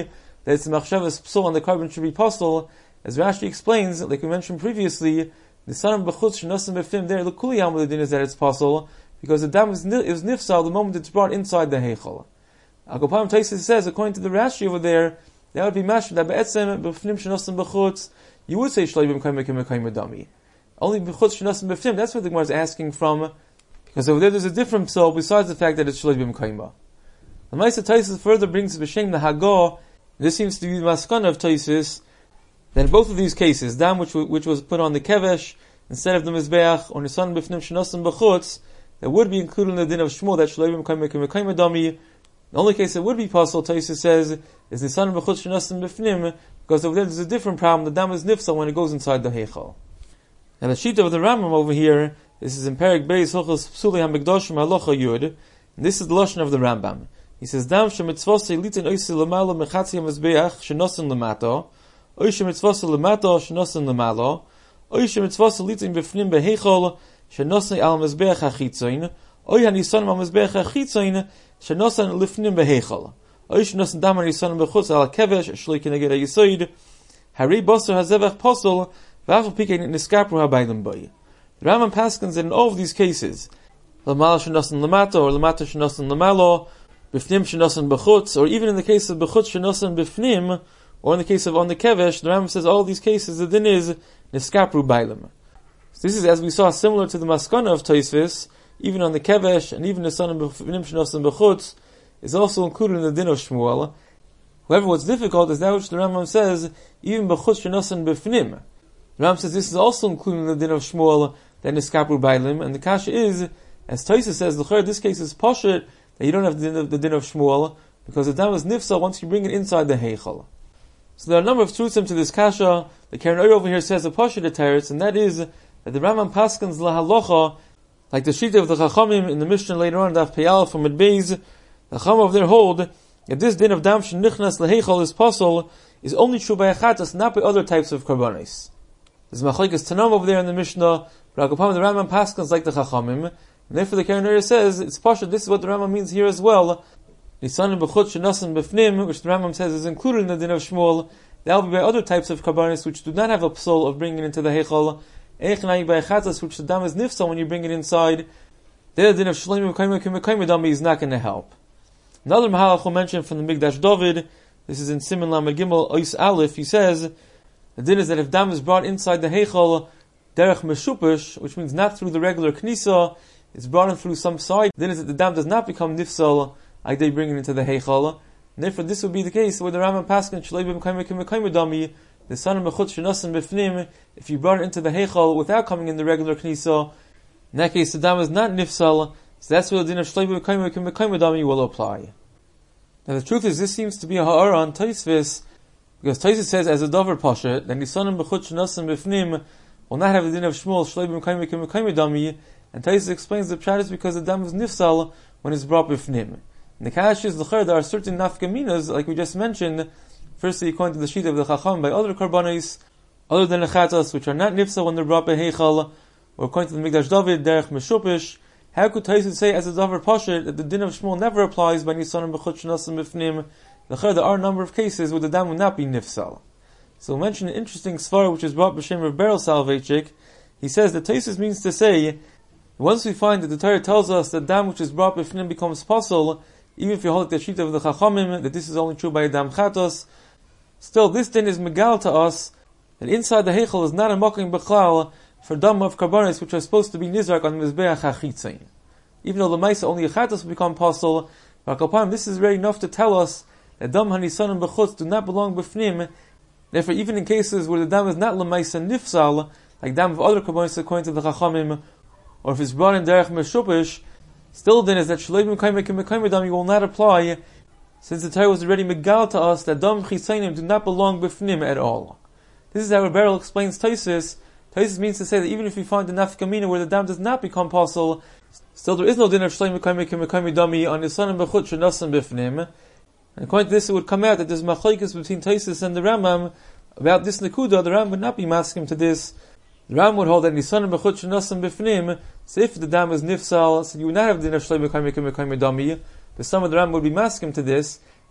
that it's machshavas psul and the carbon should be pasul. As Rashi explains, like we mentioned previously, the son of bechutz shenosim b'fnim there l'kuli yam the din is that it's pasul because the dam is, is nifsal the moment it's brought inside the heichal. Akopam Taisus says, according to the Rashi over there, that would be mashma that be'etzem b'fnim shenosim b'chutz. You would say shleibim kaimekim kaimer dami. Only b'chutz shenosim b'fnim. That's what the Gemara is asking from, because over there there's a different psul besides the fact that it's shleibim kaimer. The Maisa Taisus further brings b'shem the Hagah. This seems to be the maskana of Taisus. Then both of these cases, dam which which was put on the kevesh instead of the mizbeach, or nisan b'fnim shenosim b'chutz, that would be included in the din of Shmuel that shleibim kaimekim kaimer dami. The only case that would be possible, Taisus says, is the son of b'chutz shenosim b'fnim, because over there there's a different problem. The dam is nifsal when it goes inside the heichal. And the sheet of the Rambam over here, this is in Perek Beis Hilchos Psuli HaMikdoshim Halacha Yud, and this is the lashon of the Rambam. He says, "Dam shemitzvosei litin oisi lemalo mechatzi hamizbeach shenosim lemato, oy shemitzvosei lemato shenosim lemalo, oy shemitzvosei litin b'fnim beheichal shenosim al mizbeach hachitzoin, oy hanisonim al mizbeach hachitzoin shenosim lifnim beheichal, oy shenosim dam hanisonim bechutz al kevesh shloi keneged hayisoid, hari boser hazevach posel v'afal pikein niskapru habaylim boy." The Rambam paskins that in all of these cases, lemalo shenosim lemato or lemato shenosim lemalo, b'fnim shenosim b'chutz, or even in the case of b'chutz shenosim b'fnim, or in the case of on the kevesh, the Rambam says all these cases the din is niskapru baylim. So this is, as we saw, similar to the maskana of Tosfos. Even on the kevesh and even the son of b'fnim shenosim b'chutz is also included in the din of Shmuel. However, what's difficult is that which the Rambam says even b'chutz shenosim b'fnim. The Rambam says this is also included in the din of Shmuel that niskapru baylim, and the kasha is, as Tosfos says, the this case is poshet that you don't have the din of, the din of Shmuel, because the dam is nifsal once you bring it inside the heichal. So there are a number of truths to this kasha. The Karen Oyer over here says a poshet teretz, and that is that the Rambam paskins lahalocha, like the shita of the Chachamim in the Mishnah later on, Daf Peyal from Medbeiz, the Chacham of their hold that this din of dam shenichnas leheichal is pasul is only true by achatas, not by other types of karbanis. There's machlekes tanam over there in the Mishnah, but the Rambam paskins like the Chachamim. And therefore the Karen Oyer says, it's Pasha, this is what the Rambam means here as well. Nisanim b'chutz shenosim b'fnim, which the Rambam says is included in the din of Shmuel, that will be by other types of karbanis which do not have a psul of bringing it into the heichal. Eichnai by chatas, which the dam is nifsal when you bring it inside. There the din of shleimim k'ayim k'ayim dami is not going to help. Another mahalach will mention from the Mikdash David, this is in Siman Lamed Gimel Ois Aleph, he says, the din is that if dam is brought inside the heichal, derech meshupish, which means not through the regular knisa, it's brought in through some side, then is that the dam does not become nifsal, like they bring it into the heichal. And therefore this would be the case where the Rambam paskin shleibim kaimekim kaimer dami, the son of mechutz shenosim b'fnim, if you brought it into the heichal without coming in the regular knisa, in that case the dam is not nifsal, so that's where the din of shleibim kaimekim kaimer dami will apply. Now the truth is, this seems to be a ha'ara on Tosfos, because Tosfos says as a dover pasha, that the son of mechutz shenosim b'fnim will not have the din of Shmuel shleibim kaimekim kaimer dami. And Tosfos explains the pshat is because the dam is nifsal when it's brought b'fnim. And the kash is l'cher, there are certain nafkaminas, like we just mentioned, firstly according to the sheet of the Chacham by other karbanis, other than the chatas, which are not nifsal when they're brought b'heichal, or according to the Mikdash David, derech meshupish. How could Tosfos say as a davar pasha that the din of Shmuel never applies by nisanim b'chutz shenosim b'fnim? L'cher, there are a number of cases where the dam will not be nifsal. So we'll mention an interesting svar which is brought b'shem of Beryl Soloveitchik. He says that Tosfos means to say, once we find that the Torah tells us that dam which is brought b'fnim becomes pasul, even if you hold the sheet of the Chachamim, that this is only true by a dam chatos, still this din is megal to us, that inside the heichal is not a mokim b'chlal for dam of karbanis which are supposed to be nizrak on mizbeach hachitzain. Even though the maisa only a chatos will become pasul, but this is very enough to tell us that dam hanisanim b'chutz do not belong b'fnim. Therefore, even in cases where the dam is not l'maisa nifsal, like dam of other karbanis according to the Chachamim, or if it's brought in derech meshupish, still then is that shleibim kaimekim kaimer dami will not apply, since the Torah was already megal to us that dam chisainim do not belong b'fnim at all. This is how Beryl explains Tosfos. Tosfos means to say that even if we find the nafkamina where the dam does not become pasul, still there is no din of shleibim kaimekim kaimer dami on the son of bechutz shenosim b'fnim. And according to this, it would come out that there's machlekes between Tosfos and the Rambam about this nekuda. The Rambam would not be masking to this. The Ram would hold that nisanim b'chutz shenosim b'fnim. So if the dam is nifsal, so you would not have the din of shleibim kaimekim kaimer dami. The some of the Ram would be masking to this.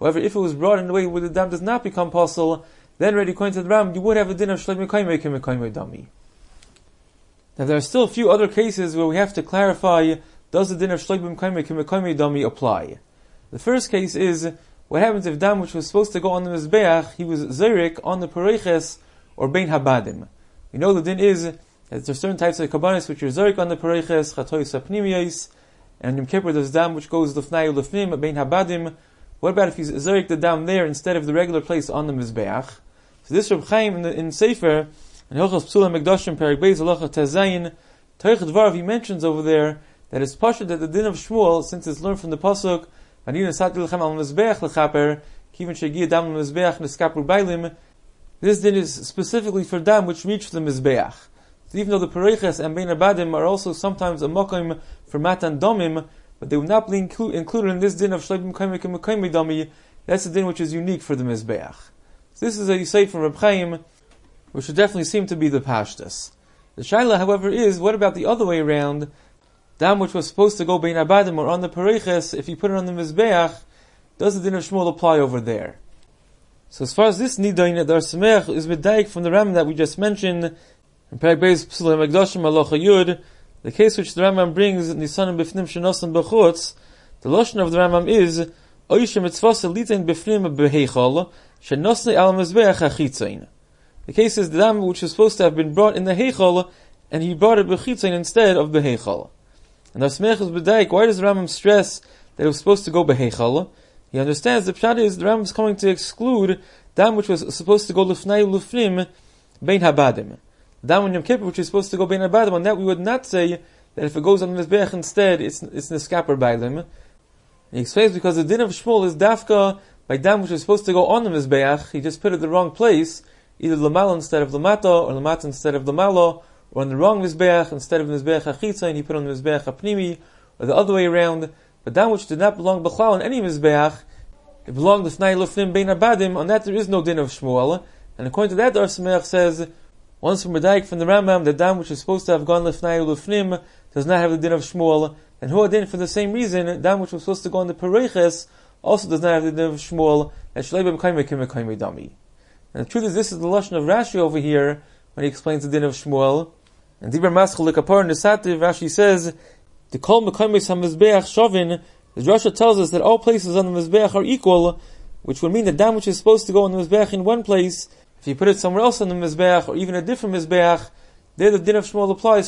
However, if it was brought in a way where the dam does not become possible, then already according to the Ram, you would have a din of shleim mekayme k'mekayme dami. Now there are still a few other cases where we have to clarify, does the din of shleim mekayme k'mekayme dami apply? The first case is, what happens if dam which was supposed to go on the mizbeach, he was zirik on the pareiches or bein habadim? We know the din is that there are certain types of kabbanis which are zirik on the pareiches, chatois apnimiyos, and Yom Kippur there's dam which goes lefnai lefnim, bein habadim. What about if he's zirik the dam there instead of the regular place on the mizbeach? So this Reb Chaim in, the, in Sefer, in Hilchos Psula Megdashim Perek Beis Halacha Tezayin, Toich Dvarav, he mentions over there that it's pashut that the din of Shmuel, since it's learned from the pasuk, Vanina Satil Lechem Al Mizbeach Lechaper, Kivin Shegia Dam Mizbeach Neskapur Bailim. This din is specifically for dam which reach the mizbeach. So even though the pareiches and bein abadim are also sometimes a mokim for matan domim, but they will not be inclu- included in this din of shleim mekayme k'mekayme dami. That's the din which is unique for the mizbeach. So this is a say from Reb Chaim, which would definitely seem to be the pashtus. The shaila, however, is what about the other way around? Dam which was supposed to go bein abadim or on the pareiches, if you put it on the mizbeach, does the din of Shmuel apply over there? So as far as this nidain, the Arsamech is medayik from the Rambam that we just mentioned, in Perek Beis Psula Megdashim Halacha Yud, the case which the Rambam brings, Nisanim Bifnim Shenosan B'chutz, the lotion of the Rambam is, Oisha Mitzvasa Litain Bifnim B'heichal, Shenosni Al Mizbeach HaChitzain. The case is the dam which was supposed to have been brought in the Heichal, and he brought it B'chitzain instead of B'heichal. And the Arsamech is medayik, why does the Rambam stress that it was supposed to go B'heichal? He understands the pshat is the Rambam is coming to exclude dam which was supposed to go lefnai lufnim bein habadim. Dam on Yom Kippur which is supposed to go bein habadim. On that we would not say that if it goes on the mizbeach instead, it's it's neskaper bailim. He explains because the din of Shmuel is dafka by dam which is supposed to go on the mizbeach. He just put it in the wrong place, either lamala instead of lamata, or lamata instead of lamalo, or on the wrong mizbeach instead of mizbeach hachitza, and he put on the mizbeach hapnimi, or the other way around. But dam which did not belong b'chlal on any mizbeach, it belonged to Fnai Lefnim Bein Abadim. On that there is no din of Shmuel, and according to that, the Arsamech says, once from Medayik from the Rambam, the dam which is supposed to have gone Lefnai Lefnim does not have the din of Shmuel, and Hu Adin for the same reason, dam which was supposed to go on the Pareiches also does not have the din of Shmuel, and Shleibim Kaimei Kimei Kaimei Dami. And the truth is, this is the lashon of Rashi over here when he explains the din of Shmuel. And Dibur Maschal Lekapar Nesativ, Rashi says, the Kol Mekaymes HaMizbeach Shavin. The Drasha tells us that all places on the Mizbeach are equal, which would mean that dam which is supposed to go on the Mizbeach in one place, if you put it somewhere else on the Mizbeach, or even a different Mizbeach, there the din of Shmuel applies,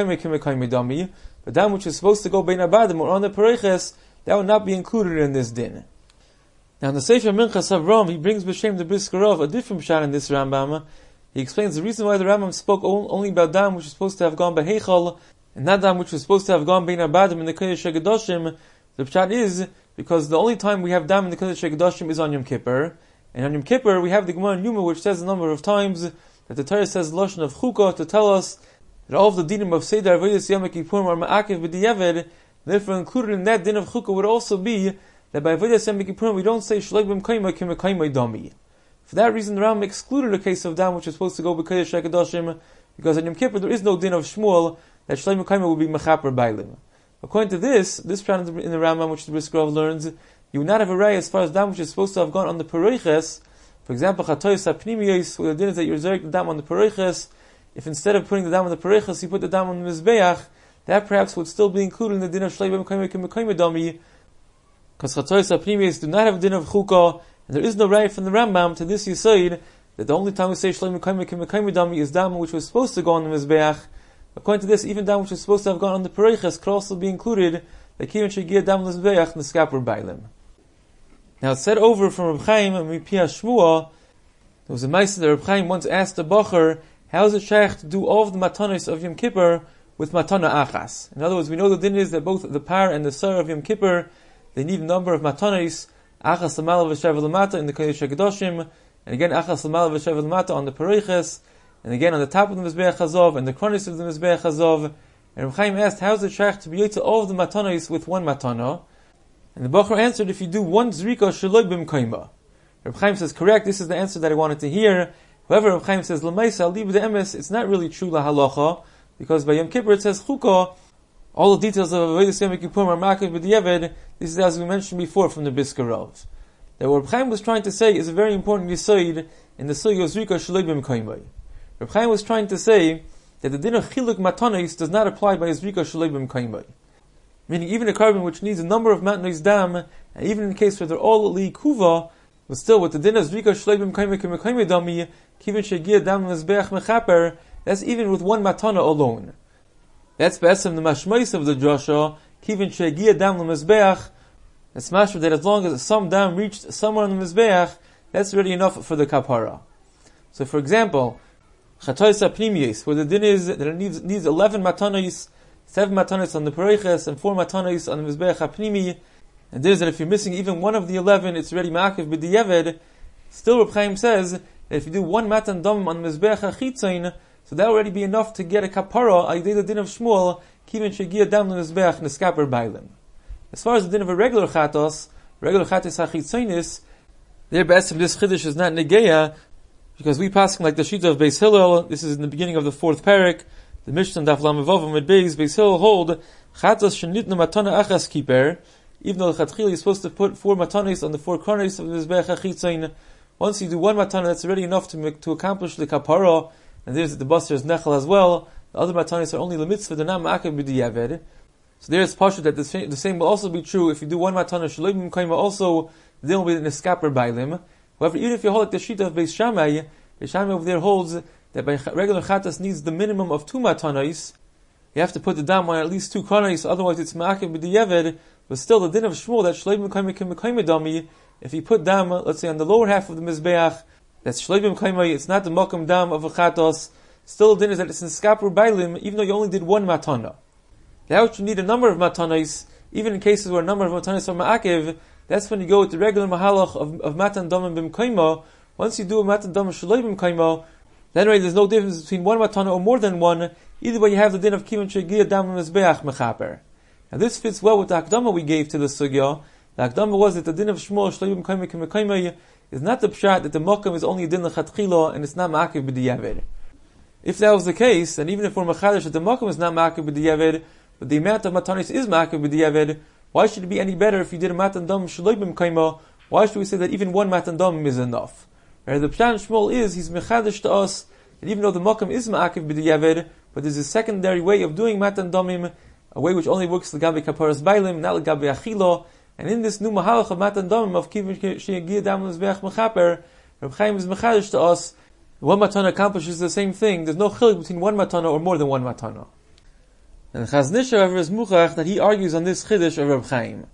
but dam which is supposed to go bein abadim or on the Pareiches, that would not be included in this din. Now in the Sefer Minchas Avram, he brings b'shem the Briskerov a different pshat in this Rambam. He explains the reason why the Rambam spoke only about dam which is supposed to have gone beheichal, and not dam which was supposed to have gone bein abadim in the Kodesh HaGadoshim. The pshat is because the only time we have dam in the Kodesh HaKadoshim is on Yom Kippur, and on Yom Kippur we have the Gemara in Yuma which says a number of times that the Torah says lashon of chukah to tell us that all of the dinim of Seder Avodas Yom Kippurim are ma'akev b'diavad. Therefore, included in that din of chukah would also be that by Avodas Yom Kippurim we don't say shleibim kaimai kimei kaimai dami. For that reason, the Rambam excluded a case of dam which is supposed to go b'Kodesh HaKadoshim, because on Yom Kippur there is no din of Shmuel that shleibim kaimai will be mechaper bailim. According to this, this pshat in the Rambam, which the Briskerov learns, you would not have a ray as far as dam which is supposed to have gone on the Pareiches. For example, chatois apnimiyos, where the din is that you resurrect the dam on the Pareiches. If instead of putting the dam on the Pareiches, you put the dam on the Mizbeach, that perhaps would still be included in the din of shleibim kaimei kimei dami, because chatois apnimiyos do not have a din of chukah, and there is no ray from the Rambam to this yisoid that the only time we say shleibim kaimei kimei dami is dam which was supposed to go on the Mizbeach. According to this, even dam which is supposed to have gone on the Pareiches could also be included, like even Shegia Dam L'Zbeach Neskaper Bailim. Now it's said over from Reb Chaim and Mipia Shmua, there was a ma'aseh that Reb Chaim once asked a Bacher, how is it shaykh to do all of the matanos of Yom Kippur with matana achas? In other words, we know the din is that both the par and the sar of Yom Kippur, they need a number of matanos, achas l'mala v'shev l'mata in the Kodesh HaKadoshim, and again achas l'mala v'shev l'mata on the Pareiches, and again on the top of the Mizbeach Hazov and the Kronis of the Mizbeach Hazov. And Reb Chaim asked, how is it shaykh to be able to all of the matanos with one matana? And the Bacher answered, if you do one zrika sheloi b'mkaima. Reb Chaim says, correct, this is the answer that I wanted to hear. However, Reb Chaim says, l'maisa ali b'de emes, it's not really true la halacha, because by Yom Kippur it says chukah, all the details of Avodas Yom Kippurim are ma'akev b'diavad. This is as we mentioned before from the Briskerov. that what Reb Chaim was trying to say is a very important yesod in the sugya of Zrika Shaloi B'Mekaymo. Reb Chaim was trying to say that the din of Chiluk Matanos does not apply by Zrika Shaloi B'Mekaymo. Meaning even a carbon which needs a number of Matanos dam, and even in the case where they're all li kuva, but still with the din of Zrika Shaloi B'Mekaymo K'Mekaymo Dami, Kivin Shegia Dam Mezbeach Mechaper, that's even with one Matana alone. That's Be'esem the Mashmais of the Drasha, Kivin Shegia Dam Mezbeach. It's mashma that as long as some dam reached somewhere on the Mizbeach, that's already enough for the kapara. So for example, Chatoisa Pnimiyis, where the din is that it needs, needs eleven matanos, seven matanos on the Pereiches, and four matanos on the Mizbeach HaPnimi, and there's that if you're missing even one of the eleven, it's already ma'akev b'diyeved. Still Reb Chaim says that if you do one matan dam on the Mizbeach HaChitzain, so that will already be enough to get a kapara, ayidei the din of Shmuel, kivin shegia dam the Mizbeach neskaper bailim. As far as the din of a regular chatos, regular chatos hachitzonis, their best of this chiddush is not negeya, because we pass like the shita of Beis Hillel. This is in the beginning of the fourth parak. The Mishnah Daf Lamevavim with Beis Beis Hillel hold chatos shenitnu matana achas kiper. Even though the chatchila is supposed to put four matanis on the four corners of the mizbeach hachitzoin, once you do one matana, that's already enough to make, to accomplish the kapara. And there's the buster is nechel as well. The other matanis are only the mitzvah, they're not ma'akev b'diyaved. So there is pasha that the same, the same will also be true if you do one matana shaloi b'mekaymo also, then will be an eskaper bailim. However, even if you hold like the shita of Beis Shammai, Beis Shammai over there holds that by regular chatas needs the minimum of two matanos. You have to put the dam on at least two konos, otherwise it's ma'akev b'diyaved. But still, the din of Shmuel that shaloi b'mekaymo k'mekaymo dami, if you put dam, let's say on the lower half of the mizbeach, that's shaloi b'mekaymo, it's not the makam dam of a chatos. Still, the din is that it's in eskaper bailim, even though you only did one matana. Now you need a number of matanos, even in cases where a number of matanos are ma'akev, that's when you go with the regular mahalach of, of matan damim b'mekaymo. Once you do a matan damim shaloi b'mekaymo, then right, there's no difference between one matana or more than one. Either way, you have the din of kivin shegia dam mizbeach mechaper. Now this fits well with the akdama we gave to the sugya. The akdama was that the din of Shmuel shaloi b'mekaymo k'mekaymo is not the pshat that the makam is only a din l'chatchila and it's not ma'akev b'diyaved. If that was the case, and even if we're machadash that the makam is not ma'akev b'diyaved, but the amount of matanis is ma'akev b'diyaved, why should it be any better if you did a matan dam shaloi b'mekaymo? Why should we say that even one matan dam is enough? Right? The pshat Shmuel is he's mechadash to us, and even though the makam is ma'akev b'diyaved, but there's a secondary way of doing matan damim, a way which only works l'gabe kaparas bailim, not l'gabe achilo. And in this new mahalach of matan damim of kivin shegia dam l'mizbeach mechaper, Reb Chaim is mechadash to us. One matana accomplishes the same thing. There's no chiluk between one matana or more than one matana. And Chazon Ish, however, is muchach that he argues on this chiddush of Reb Chaim.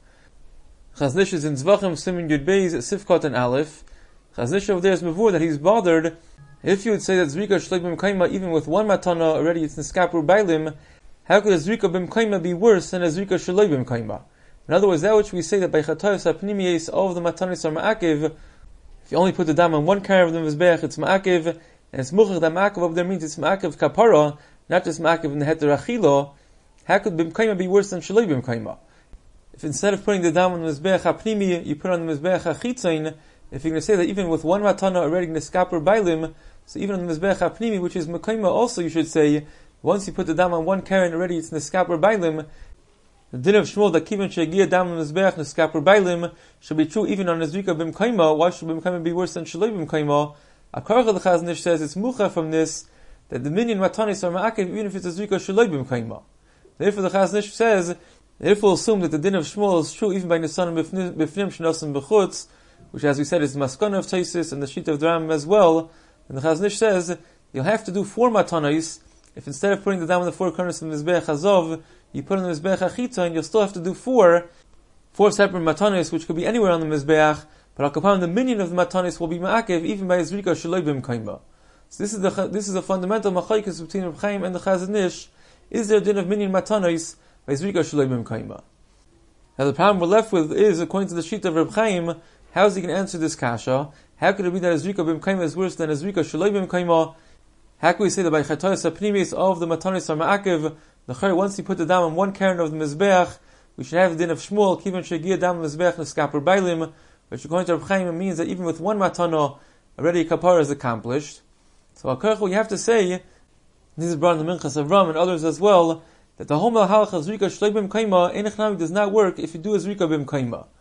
Chazon Ish is in Zvachim, Simin Yud Beis, Sifkot and Aleph. Chazon Ish over there is mavur that he's bothered. If you would say that Zrika Shaloi B'Mekaymo, even with one matana already it's Neskapur Bailim, how could a Zrika B'Mekaymo be worse than a Zrika Shaloi B'Mekaymo? In other words, that which we say that by Chatayos HaPnimiyos, all of the matanis are ma'akev. If you only put the dam on one car of the Mizbeach, it's ma'akev, and it's muchach that ma'akev over there means it's ma'akev kapara, not just ma'akev in the heter achilo. How could B'Mekaymo be worse than Shaloi B'Mekaymo? If instead of putting the dam on the Mizbeach HaPnimi, you put on the Mizbeach HaChitzain, if you're going to say that even with one matana already Neskapur Bailim, so even on the Mizbeach HaPnimi, which is Mekaymo also, you should say, once you put the dam on one Karen already, it's Neskapur Bailim. The din of Shmuel that kivin shegia dam Mizbeach Neskapur Bailim should be true even on Zrika B'Mekaymo. Why should B'Mekaymo be worse than Shaloi B'Mekaymo? A Karcha the Chazon Ish says it's mucha from this, that the minion matanis are ma'akev even if it's a Zrika Shaloi B'Mekaymo. Therefore the Chazon Ish says, if we'll assume that the din of Shmuel is true even by Nisanim B'Fnim Shenosim B'Chutz, which as we said is Maskana of Taisis and the Sheet of Dram as well, and the Chazon Ish says, you'll have to do four matanis. If instead of putting the dam on the four corners of the Mizbeach Hazov, you put on the Mizbeach HaChitzain, you'll still have to do four, four separate matanis, which could be anywhere on the Mizbeach, but Al-Kapam, the minion of the matanis will be ma'akev, even by Zrika Shaloi B'Mekaymo. So this is the, this is a fundamental machlokes between Reb Chaim and the Chazon Ish. Is there a din of minion matanis by Zrika Shaloi B'Mekaymo? Now the problem we're left with is, according to the sheet of Reb Chaim, how is he going to answer this kasha? How could it be that a Zrika B'Mekaymo is worse than a Zrika Shaloi B'Mekaymo? How can we say that by Chatayos HaPnimiyos all of the matanis are ma'akev? The once you put the dam on one Karen of the Mizbeach, we should have the din of Shmuel, kivin shegia dam Mizbeach Neskapur Bailim, which according to Reb Chaim means that even with one matana, already a kapara is accomplished. So Akarach, you have to say, this is brought in the Minchas of Ram and others as well, that the whole Malhalach of Zrika Shaloi B'Mekaymo, Einach Nami does not work if you do a Zrika B'Mekaymo.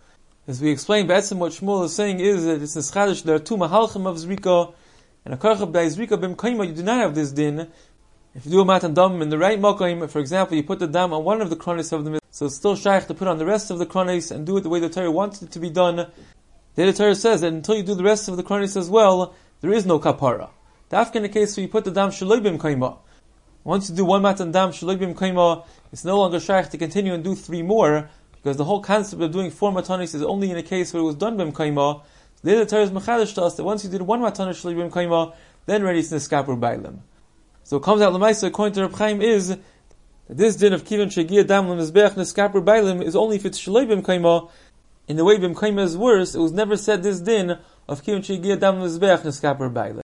As we explained, Be'etzim, what Shmuel is saying is that it's Neschadish, there are two Mahalchim of Zrika, and a Karcha B'day Zrika B'im Kaima, you do not have this din. If you do a Matan Dam in the right Makayim, for example, you put the Dam on one of the Kronis of the Mitzvah, so it's still shaykh to put on the rest of the Kronis and do it the way the Torah wants it to be done. The Torah says that until you do the rest of the Kronis as well, there is no Kapara. Dafka in the case where you put the Dam Shaloi B'im Kaima. Once you do one Matan Dam Shaloi B'im Kaima, it's no longer shaykh to continue and do three more, because the whole concept of doing four Matanis is only in a case where it was done B'im Kaima. So the Torah is Mechadish to us that once you did one Matan Shaloi B'im Kaima, then ready to Neskapur Bailim. So it comes out Lamaisa, according to Reb Chaim, is that this din of Kivon Shegia Dam L'Mizbeach Neskapur Bailim is only if it's Shaloi B'im Kaima. In the way B'im Kaima is worse, it was never said this din of Kivon Shegia Dam L'Mizbeach Neskapur Bailim.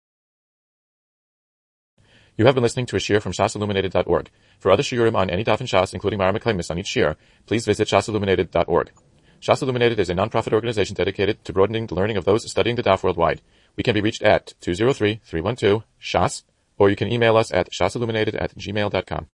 You have been listening to a shiur from shas illuminated dot org. For other shiurim on any daf and shas, including Mara Meklemis on each shiur, please visit shas illuminated dot org. Shas Illuminated is a non-profit organization dedicated to broadening the learning of those studying the daf worldwide. We can be reached at two zero three, three one two, shas, or you can email us at shasilluminated at gmail dot com.